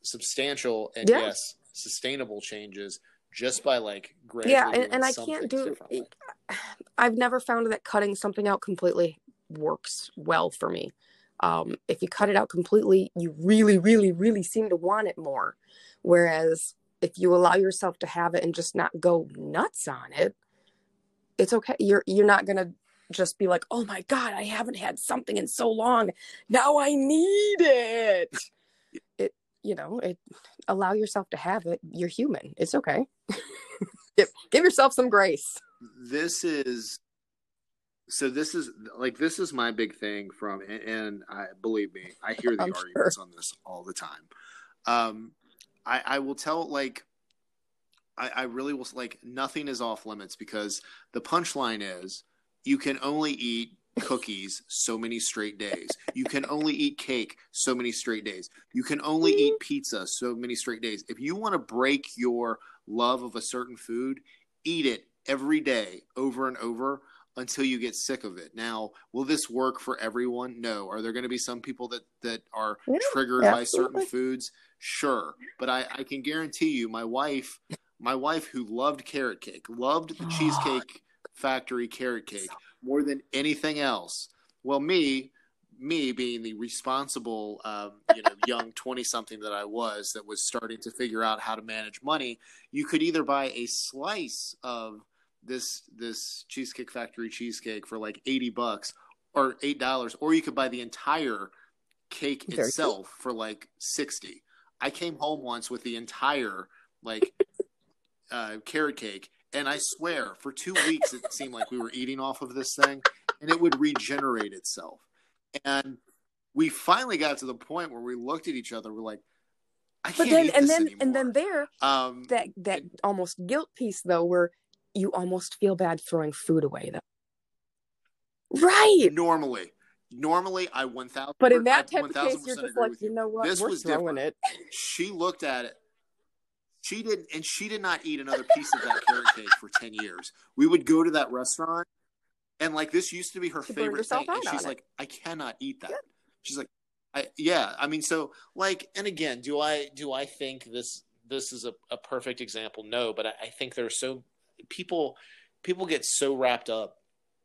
substantial and Yeah. yes, sustainable changes just by like gradually Yeah, and, doing and I some can't things do. differently. I've never found that cutting something out completely works well for me. Um, if you cut it out completely, you really, really, really seem to want it more. Whereas if you allow yourself to have it and just not go nuts on it, it's okay. You're you're not gonna just be like, oh my God, I haven't had something in so long. Now I need it. It you know, it allow yourself to have it. You're human. It's okay. give, give yourself some grace. This is so this is like this is my big thing from and, and I believe me, I hear the I'm arguments sure. on this all the time. Um I, I will tell like I, I really will like nothing is off limits because the punchline is you can only eat cookies so many straight days. You can only eat cake so many straight days. You can only eat pizza so many straight days. If you want to break your love of a certain food, eat it every day over and over until you get sick of it. Now, will this work for everyone? No. Are there going to be some people that, that are Yeah, triggered absolutely. by certain foods? Sure. But I, I can guarantee you my wife, my wife who loved carrot cake, loved the Cheesecake Factory carrot cake more than anything else. Well, me, me being the responsible, um, you know, young twenty-something that I was that was starting to figure out how to manage money, you could either buy a slice of this this Cheesecake Factory cheesecake for like eighty bucks or eight dollars, or you could buy the entire cake Very itself for like sixty. I came home once with the entire like uh, carrot cake, and I swear for two weeks it seemed like we were eating off of this thing, and it would regenerate itself. And we finally got to the point where we looked at each other. We're like, I But can't then, eat and this then, anymore. and then there, Um, that that and- almost guilt piece though, where you almost feel bad throwing food away though. Right. normally, normally I one thousand. But in that I type of one thousand case, you're percent just agree like, with you you. know what? This We're was throwing different. it. She looked at it. She didn't, and she did not eat another piece of that carrot cake for ten years. We would go to that restaurant, and like this used to be her She burned favorite herself thing, and out she's on like, I cannot eat that. She's like, I yeah. I mean, so like, and again, do I do I think this this is a, a perfect example? No, but I, I think there's so people people get so wrapped up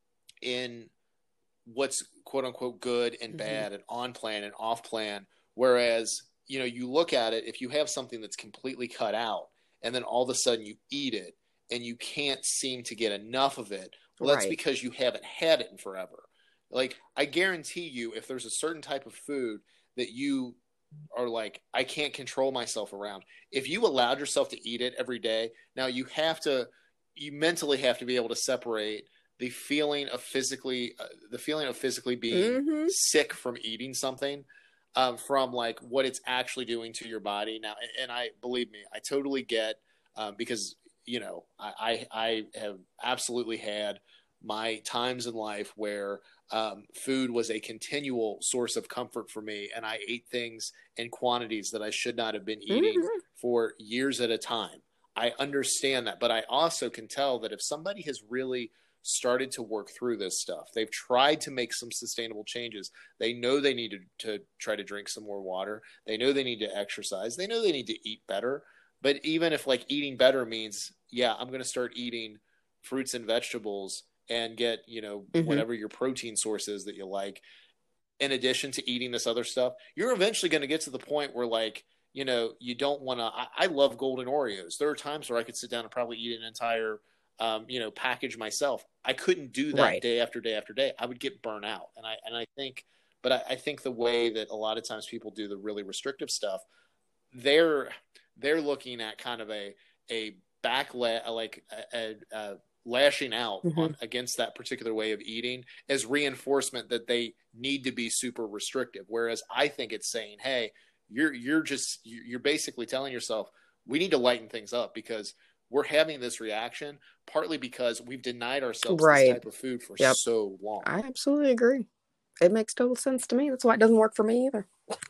in what's quote unquote good and bad mm-hmm. and on plan and off plan, whereas you know, you look at it, if you have something that's completely cut out and then all of a sudden you eat it and you can't seem to get enough of it, well, that's right. because you haven't had it in forever. Like, I guarantee you, if there's a certain type of food that you are like, I can't control myself around, if you allowed yourself to eat it every day, now you have to, you mentally have to be able to separate the feeling of physically, uh, the feeling of physically being mm-hmm. sick from eating something Um, from like what it's actually doing to your body now. And, and I believe me, I totally get um, because, you know, I, I, I have absolutely had my times in life where um, food was a continual source of comfort for me. And I ate things in quantities that I should not have been eating mm-hmm. for years at a time. I understand that, but I also can tell that if somebody has really started to work through this stuff, they've tried to make some sustainable changes, they know they need to, to try to drink some more water, they know they need to exercise, they know they need to eat better. But even if like eating better means, yeah, I'm going to start eating fruits and vegetables and get, you know, mm-hmm. whatever your protein source is that you like, in addition to eating this other stuff, you're eventually going to get to the point where like, you know, you don't want to, I, I love golden Oreos. There are times where I could sit down and probably eat an entire Um, you know, package myself. I couldn't do that right. day after day after day. I would get burnt out. And I, and I think, but I, I think the way that a lot of times people do the really restrictive stuff, they're, they're looking at kind of a, a backla- like a, a, a lashing out mm-hmm. on against that particular way of eating as reinforcement that they need to be super restrictive. Whereas I think it's saying, hey, you're, you're just, you're basically telling yourself, we need to lighten things up because we're having this reaction partly because we've denied ourselves right. this type of food for yep. so long. I absolutely agree. It makes total sense to me. That's why it doesn't work for me either.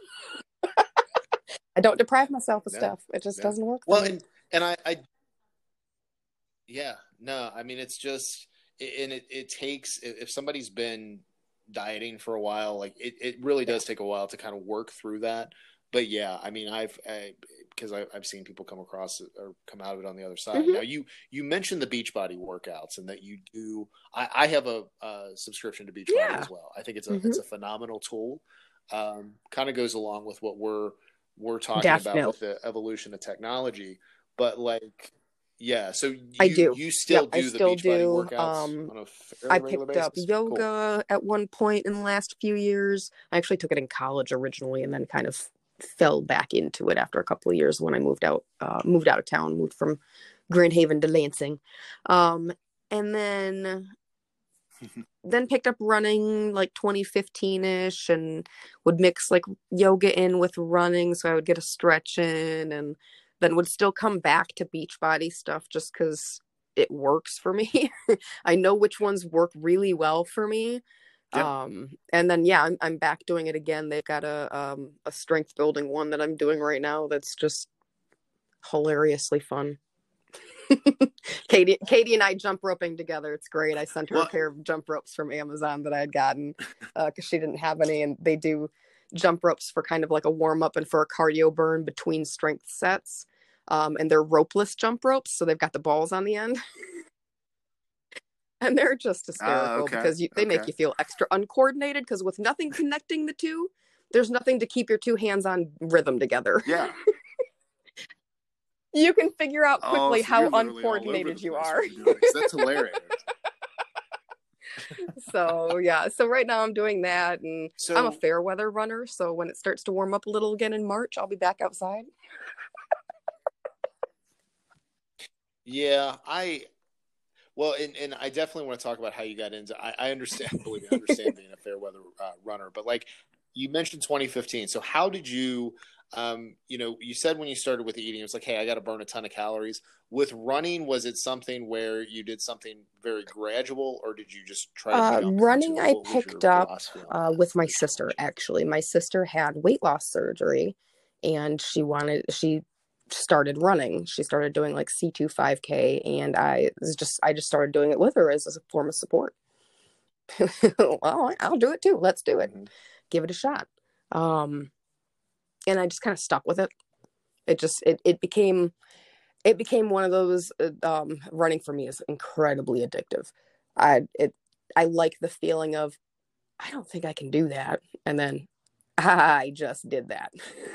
I don't deprive myself of no, stuff. It just no. doesn't work for well, me. And, and I, I, yeah, no, I mean, it's just, and it, it takes, if somebody's been dieting for a while, like it, it really does take a while to kind of work through that. but yeah, I mean, I've I, because I, I've seen people come across it or come out of it on the other side. Hmm. Now, you you mentioned the Beachbody workouts and that you do. I, I have a, a subscription to Beachbody Yeah. as well. I think it's a Hmm. it's a phenomenal tool. Um, kind of goes along with what we're we're talking about Definitely. with the evolution of technology. But like, yeah, so I you do. you still Yep, I do the still Beachbody do. workouts Um, on a I fairly regular picked up basis? Cool. yoga at one point in the last few years. I actually took it in college originally and then kind of fell back into it after a couple of years when I moved out, uh, moved out of town, moved from Grand Haven to Lansing. Um, and then then picked up running like twenty fifteen-ish and would mix like yoga in with running so I would get a stretch in, and then would still come back to Beachbody stuff just because it works for me. I know which ones work really well for me. Yeah. Um, and then yeah, I'm I'm back doing it again. They've got a um a strength building one that I'm doing right now that's just hilariously fun. Katie, Katie and I jump roping together. It's great. I sent her Well, a pair of jump ropes from Amazon that I had gotten because uh, she didn't have any, and they do jump ropes for kind of like a warm up and for a cardio burn between strength sets. Um, and they're ropeless jump ropes, so they've got the balls on the end, and they're just ah, hysterical okay, because you, they okay, make you feel extra uncoordinated because with nothing connecting the two, there's nothing to keep your two hands on rhythm together. yeah. You can figure out Oh, quickly so how you're literally all over the uncoordinated you place are. when you're doing it. That's hilarious. So yeah, so right now I'm doing that, and I'm a So fair weather runner, so when it starts to warm up a little again in March, I'll be back outside. yeah, I well, and, and I definitely want to talk about how you got into. I, I understand, believe me, I understand being a fair weather uh, runner, but like you mentioned twenty fifteen. So how did you? Um, you know, you said when you started with eating, it's like, hey, I got to burn a ton of calories. With running, was it something where you did something very gradual, or did you just try to Uh, jump into running, it? I What was your picked up philosophy on uh, that with my for the sister. challenge? Actually, my sister had weight loss surgery, and she wanted she started running. She started doing like C two five K, and I was just I just started doing it with her as, as a form of support. Well, I'll do it too. Let's do it. Mm-hmm. Give it a shot. Um, and I just kind of stuck with it. It just it it became it became one of those uh, um running for me is incredibly addictive. I it I like the feeling of I don't think I can do that, and then I just did that.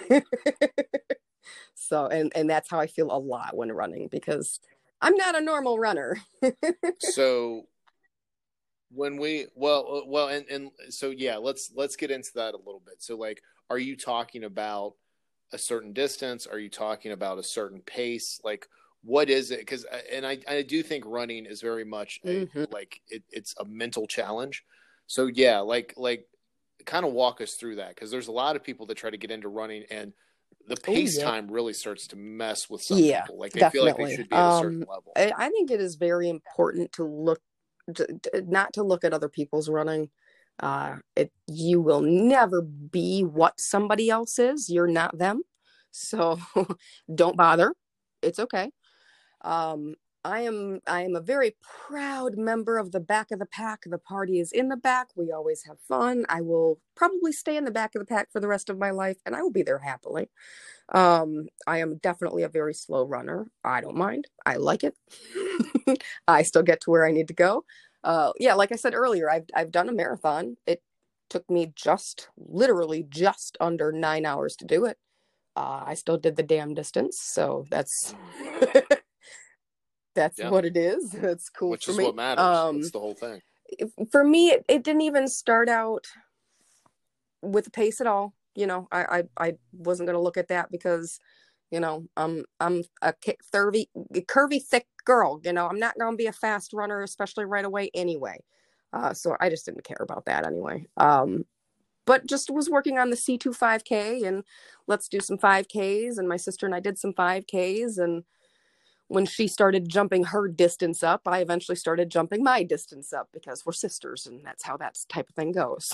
So and and that's how I feel a lot when running because I'm not a normal runner. So when we well uh, well and and so yeah, let's let's get into that a little bit. So like, are you talking about a certain distance? Are you talking about a certain pace? Like, what is it? Because and I I do think running is very much a Hmm. like it, it's a mental challenge. So yeah, like like kind of walk us through that because there's a lot of people that try to get into running and the Oh pace yeah. time really starts to mess with some Yeah, people. Like they feel like they definitely. should be at a certain Um, level. I, I think it is very important to look, to, to- not to look at other people's running. Uh, it you will never be what somebody else is. You're not them, so don't bother. It's okay. Um, I am I am a very proud member of the back of the pack. The party is in the back. We always have fun. I will probably stay in the back of the pack for the rest of my life, and I will be there happily. Um, I am definitely a very slow runner. I don't mind. I like it. I still get to where I need to go. Uh, yeah, like I said earlier, I've I've done a marathon. It took me just literally just under nine hours to do it. Uh, I still did the damn distance, so that's that's Yeah, what it is. It's cool which for is what me. matters. That's Um, the whole thing. for me, it, it didn't even start out with the pace at all. You know, I I, I wasn't gonna look at that because, you know, I'm I'm a curvy curvy thick girl. You know, I'm not gonna be a fast runner, especially right away anyway. Uh, so I just didn't care about that anyway. Um, but just was working on the C two five K and let's do some five Ks. And my sister and I did some five Ks. And when she started jumping her distance up, I eventually started jumping my distance up because we're sisters and that's how that type of thing goes.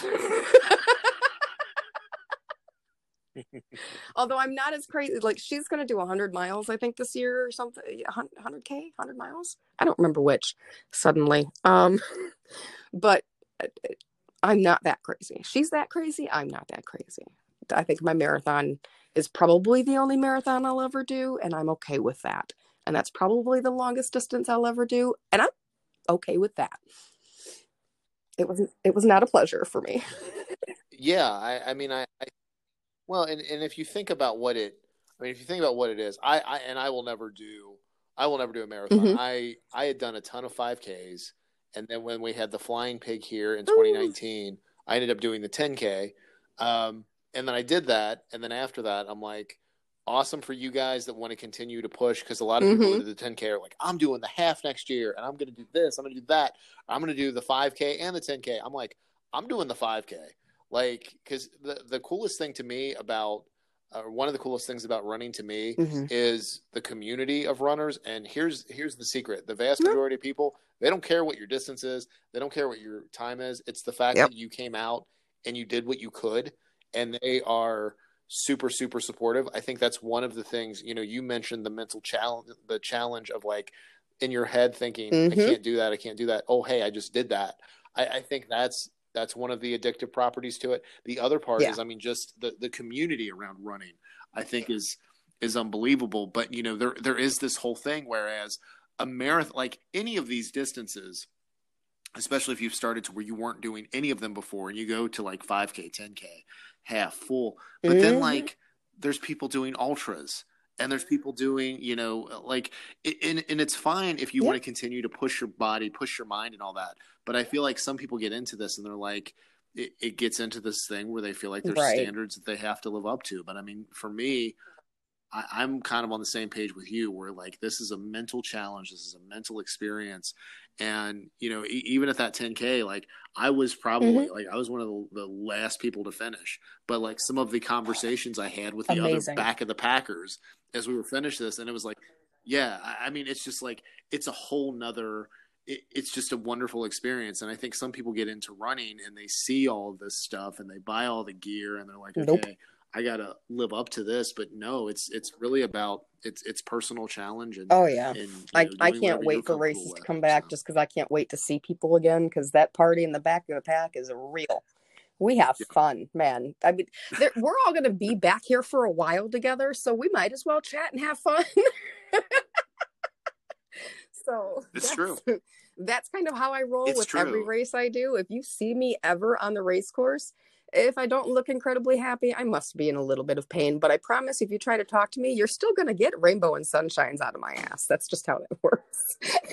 Although I'm not as crazy, like she's going to do one hundred miles, I think, this year or something. one hundred K, one hundred miles. I don't remember which suddenly. Um, but I'm not that crazy. She's that crazy. I'm not that crazy. fact, I think my marathon is probably the only marathon I'll ever do, and I'm okay with that. And that's probably the longest distance I'll ever do, and I'm okay with that. It was it was not a pleasure for me. Yeah, I, I mean, I, I well, and, and if you think about what it, I mean, if you think about what it is, I, I and I will never do, I will never do a marathon. Mm-hmm. I I had done a ton of five Ks, and then when we had the Flying Pig here in Ooh. twenty nineteen, I ended up doing the ten K, um, and then I did that, and then after that, I'm like, awesome for you guys that want to continue to push, because a lot of people Mm-hmm. who do the ten K are like, I'm doing the half next year, and I'm going to do this, I'm going to do that, I'm going to do the five K and the ten K. I'm like, I'm doing the five K. Like, because the, the coolest thing to me about, or uh, one of the coolest things about running to me Mm-hmm. is the community of runners. And here's here's the secret: the vast majority of people, they don't care what your distance is, they don't care what your time is. It's the fact Yep. that you came out and you did what you could, and they are super super supportive. I think that's one of the things. You know, you mentioned the mental challenge, the challenge of like in your head thinking, Mm-hmm. I can't do that, I can't do that. Oh, hey, I just did that. I, I think that's. That's one of the addictive properties to it. The other part Yeah. is, I mean, just the, the community around running, I think is is unbelievable. But, you know, there there is this whole thing, whereas a marathon, like any of these distances, especially if you've started to where you weren't doing any of them before, and you go to like five K, ten K, half, full. But Mm-hmm. then like there's people doing ultras. And there's people doing, you know, like, and, and it's fine if you Yeah. want to continue to push your body, push your mind and all that. But I feel like some people get into this and they're like, it, it gets into this thing where they feel like there's Right. standards that they have to live up to. But I mean, for me, I, I'm kind of on the same page with you, where like, this is a mental challenge. This is a mental experience. And, you know, e- even at that ten K, like I was probably Mm-hmm. like, I was one of the, the last people to finish, but like some of the conversations I had with the Amazing. other back of the Packers as we were finished this, and it was like, yeah, I, I mean, it's just like, it's a whole nother, it, it's just a wonderful experience. And I think some people get into running and they see all of this stuff and they buy all the gear and they're like, okay, Nope. I gotta live up to this. But no, it's it's really about it's it's personal challenge. And oh yeah, and, I, know, I can't wait for races to come back, so. Just because I can't wait to see people again, because that party in the back of the pack is real. We have yeah. fun, man. I mean, we're all going to be back here for a while together, so we might as well chat and have fun. So it's that's, true. That's kind of how I roll it's with true. every race I do. If you see me ever on the race course, if I don't look incredibly happy, I must be in a little bit of pain. But I promise, if you try to talk to me, you're still going to get rainbow and sunshines out of my ass. That's just how it works.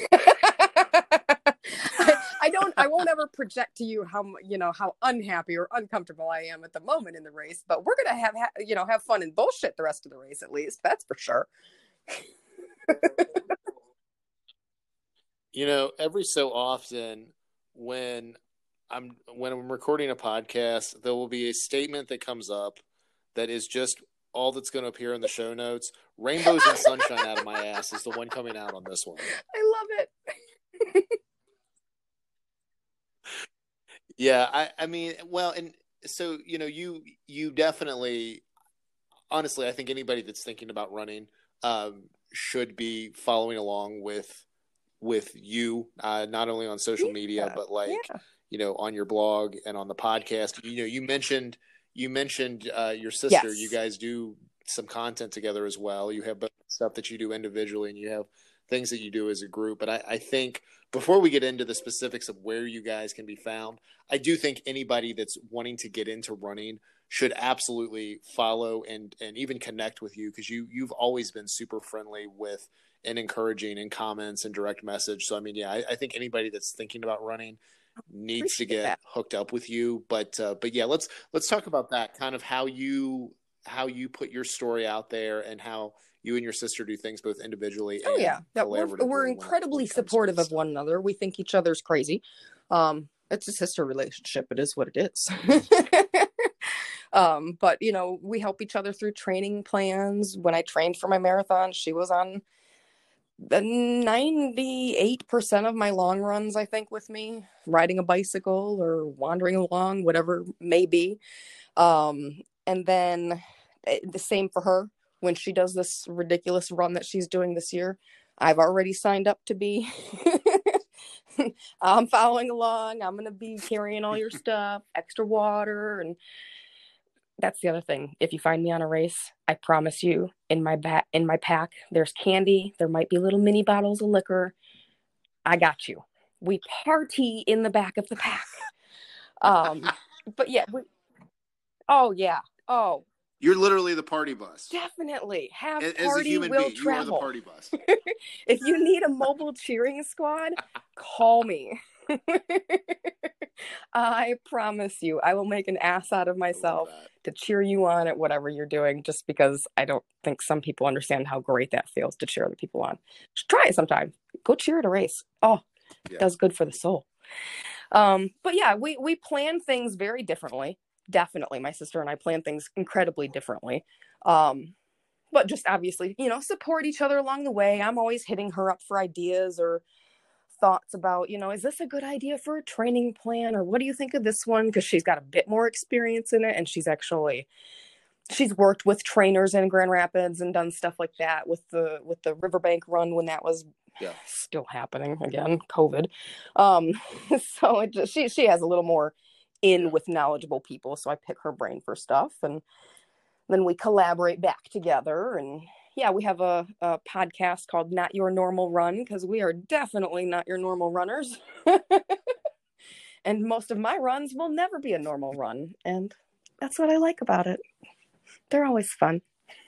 I, I don't, I won't ever project to you how, you know, how unhappy or uncomfortable I am at the moment in the race, but we're going to have, you know, have fun and bullshit the rest of the race, at least. That's for sure. You know, every so often when I'm, when I'm recording a podcast, there will be a statement that comes up that is just all that's going to appear in the show notes. Rainbows and sunshine out of my ass is the one coming out on this one. I love it. Yeah, I, I mean, well, and so, you know, you you definitely, honestly, I think anybody that's thinking about running um, should be following along with with you, uh, not only on social yeah, media, but like, yeah. you know, on your blog and on the podcast. You know, you mentioned you mentioned uh, your sister. Yes. You guys do some content together as well. You have stuff that you do individually, and you have things that you do as a group. But I, I think before we get into the specifics of where you guys can be found, I do think anybody that's wanting to get into running should absolutely follow and, and even connect with you, because you, you've always been super friendly with and encouraging in comments and direct message. So, I mean, yeah, I, I think anybody that's thinking about running needs Appreciate to get that. hooked up with you. But, uh, but yeah, let's, let's talk about that, kind of how you, how you put your story out there and how you and your sister do things both individually and oh yeah that we're, we're incredibly when supportive of one another. We think each other's crazy. Um it's a sister relationship. It is what it is. um but you know, we help each other through training plans. When I trained for my marathon, she was on the ninety-eight percent of my long runs, I think, with me, riding a bicycle or wandering along, whatever it may be. Um and then the same for her. When she does this ridiculous run that she's doing this year, I've already signed up to be. I'm following along. I'm going to be carrying all your stuff, extra water, and that's the other thing. If you find me on a race, I promise you, in my back, in my pack, there's candy. There might be little mini bottles of liquor. I got you. We party in the back of the pack. Um, but yeah, we, oh yeah, oh. You're literally the party bus. Definitely. Have As, party, as a human will being, travel. you are the party bus. If you need a mobile cheering squad, call me. I promise you, I will make an ass out of myself to cheer you on at whatever you're doing, just because I don't think some people understand how great that feels to cheer other people on. Just try it sometime. Go cheer at a race. Oh, yeah. It does good for the soul. Um, but yeah, we, we plan things very differently. Definitely. My sister and I plan things incredibly differently. Um, but just obviously, you know, support each other along the way. I'm always hitting her up for ideas or thoughts about, you know, is this a good idea for a training plan, or what do you think of this one? Because she's got a bit more experience in it, and she's actually she's worked with trainers in Grand Rapids and done stuff like that with the with the Riverbank run when that was yeah. still happening again, COVID. Um, so it just, she she has a little more in yeah. with knowledgeable people, so I pick her brain for stuff, and then we collaborate back together. And yeah, we have a, a podcast called Not Your Normal Run, because we are definitely not your normal runners. And most of my runs will never be a normal run, and that's what I like about it. They're always fun.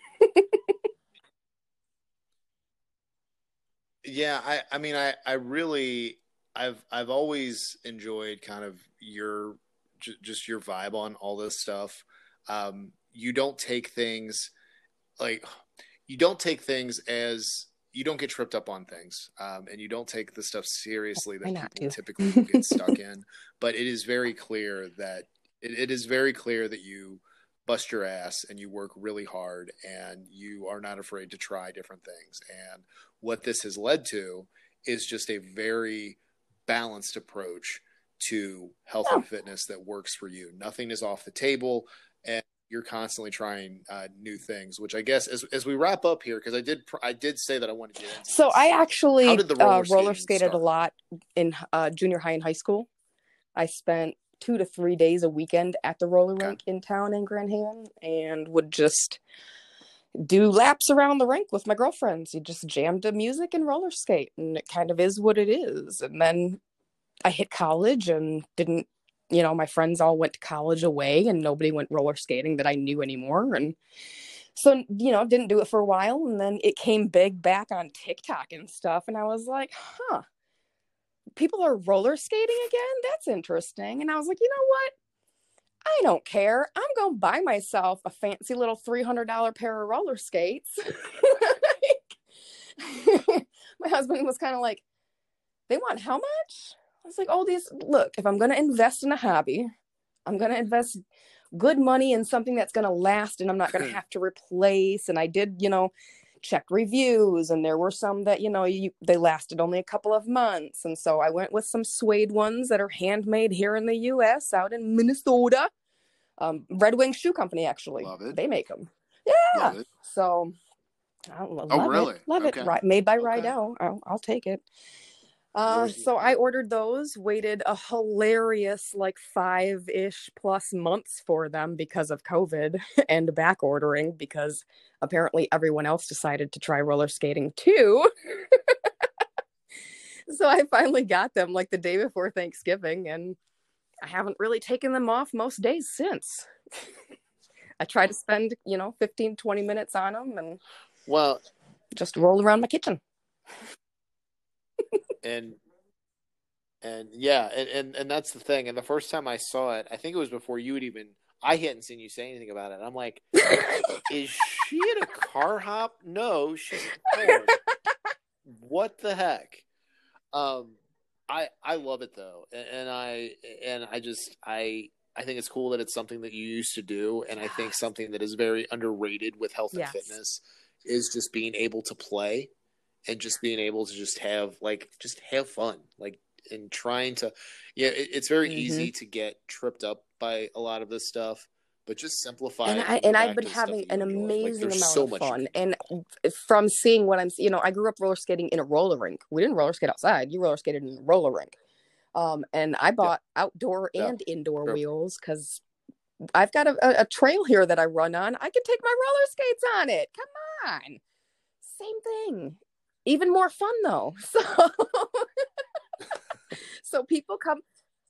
Yeah, I, I mean, I, I really, I've, I've always enjoyed kind of your, j- just your vibe on all this stuff. Um, you don't take things like, you don't take things as, you don't get tripped up on things. Um, and you don't take the stuff seriously that people do. Typically will get stuck in. But it is very clear that, it, it is very clear that you bust your ass and you work really hard and you are not afraid to try different things. And what this has led to is just a very balanced approach to health and fitness that works for you. Nothing is off the table, and you're constantly trying uh, new things, which I guess as as we wrap up here, because I did I did say that I wanted to get into So this. I actually How did the roller, uh, roller skated start? a lot in uh, junior high and high school. I spent two to three days a weekend at the roller okay. rink in town in Grand Haven, and would just do laps around the rink with my girlfriends. You just jammed to music and roller skate, and it kind of is what it is. And then I hit college and didn't, you know, my friends all went to college away and nobody went roller skating that I knew anymore. And so, you know, didn't do it for a while. And then it came big back on TikTok and stuff. And I was like, huh, people are roller skating again? That's interesting. And I was like, you know what? I don't care. I'm going to buy myself a fancy little three hundred dollars pair of roller skates. My husband was kind of like, they want how much? I was like, oh, these, look, if I'm going to invest in a hobby, I'm going to invest good money in something that's going to last and I'm not going to have to replace. And I did, you know, check reviews, and there were some that, you know, you, they lasted only a couple of months. And so I went with some suede ones that are handmade here in the U S out in Minnesota. Um, Red Wing Shoe Company, actually. Love it. They make them. Yeah. Love it. So, I love oh, really? it. Love okay. it. Right, made by okay. Rydell. I'll, I'll take it. Uh, so I ordered those, waited a hilarious like five-ish plus months for them because of COVID and back ordering, because apparently everyone else decided to try roller skating too. So I finally got them like the day before Thanksgiving, and I haven't really taken them off most days since. I try to spend, you know, fifteen, twenty minutes on them and well, just roll around my kitchen. and and yeah, and, and and that's the thing. And the first time I saw it, I think it was before you had even, I hadn't seen you say anything about it. I'm like, is she in a car hop? No, she's in what the heck? Um, I I love it though, and, and I and I just I I think it's cool that it's something that you used to do, and I think something that is very underrated with health and yes. fitness is just being able to play. And just being able to just have like just have fun, like and trying to, yeah, it, it's very mm-hmm. easy to get tripped up by a lot of this stuff, but just simplify. And, it I, and I've been having an enjoy. amazing like, amount so of fun. And from seeing what I'm, you know, I grew up roller skating in a roller rink. We didn't roller skate outside. You roller skated in a roller rink. Um, and I bought yeah. outdoor and yeah. indoor sure. wheels because I've got a, a trail here that I run on. I can take my roller skates on it. Come on. Same thing. Even more fun though. So so people come.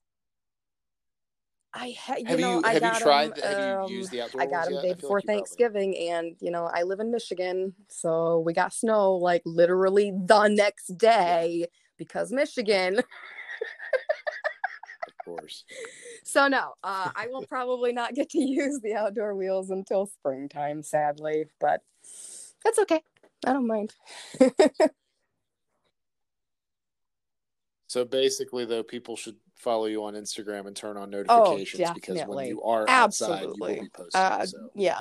I ha- you Have know you I have you got them. tried? Have you Um, used the I outdoor got ones them yet? day I feel before like you probably. Thanksgiving, and you know I live in Michigan, so we got snow like literally the next Yeah, day because Michigan. of course. So no, uh, I will probably not get to use the outdoor wheels until springtime, sadly, but that's okay. I don't mind. So basically, though, people should follow you on Instagram and turn on Oh, notifications because when definitely. you are outside, you will Absolutely. be posting. Uh, So yeah.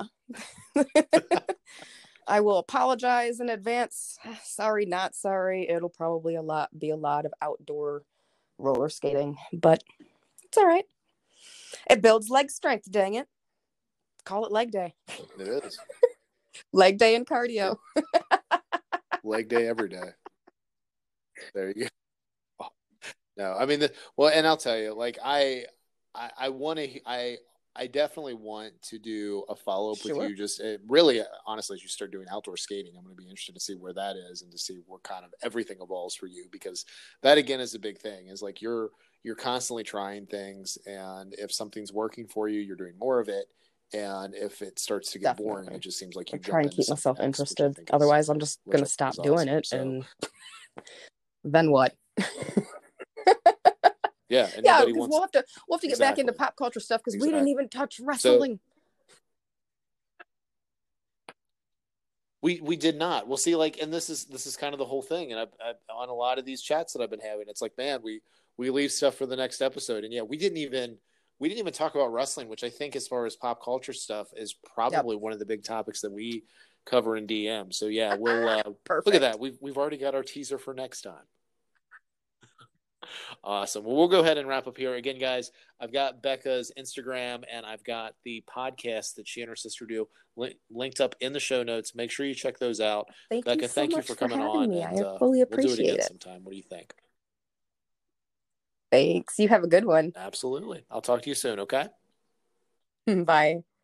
I will apologize in advance. Sorry, not sorry. It'll probably a lot be a lot of outdoor roller skating, but it's all right. It builds leg strength, dang it. Call it leg day. it is Leg day and cardio. leg day every day. There you go. No, I mean, the, well, and I'll tell you, like I, I, I want to, I, I definitely want to do a follow up with Sure. you. Just it, really, honestly, as you start doing outdoor skating, I'm going to be interested to see where that is and to see where kind of everything evolves for you, because that again is a big thing. Is like you're you're constantly trying things, and if something's working for you, you're doing more of it. And if it starts to get boring, Definitely. it just seems like I you try jump and into keep something myself else, which I interested. think is, Otherwise, I'm just which going I to think stop is doing awesome. it. So And then what? yeah, and Yeah, nobody because wants we'll have to we'll have to get back into exactly pop culture stuff because we exactly. didn't even touch So wrestling. we we did not. We'll see. Like, and this is this is kind of the whole thing. And I, I, on a lot of these chats that I've been having, it's like, man, we we leave stuff for the next episode, and yeah, we didn't even we didn't even talk about wrestling, which I think, as far as pop culture stuff, is Yep. probably one of the big topics that we cover in D M. So yeah, we'll uh, Perfect. look at that. We've we've already got our teaser for next time. Awesome. Well, we'll go ahead and wrap up here. Again, guys, I've got Becca's Instagram and I've got the podcast that she and her sister do li- linked up in the show notes. Make sure you check those out. Thank Becca, you so thank you much for for coming having on, me. and I uh, fully we'll do it appreciate again it. sometime. What do you think? Thanks. You have a good one. Absolutely. I'll talk to you soon, okay? Bye.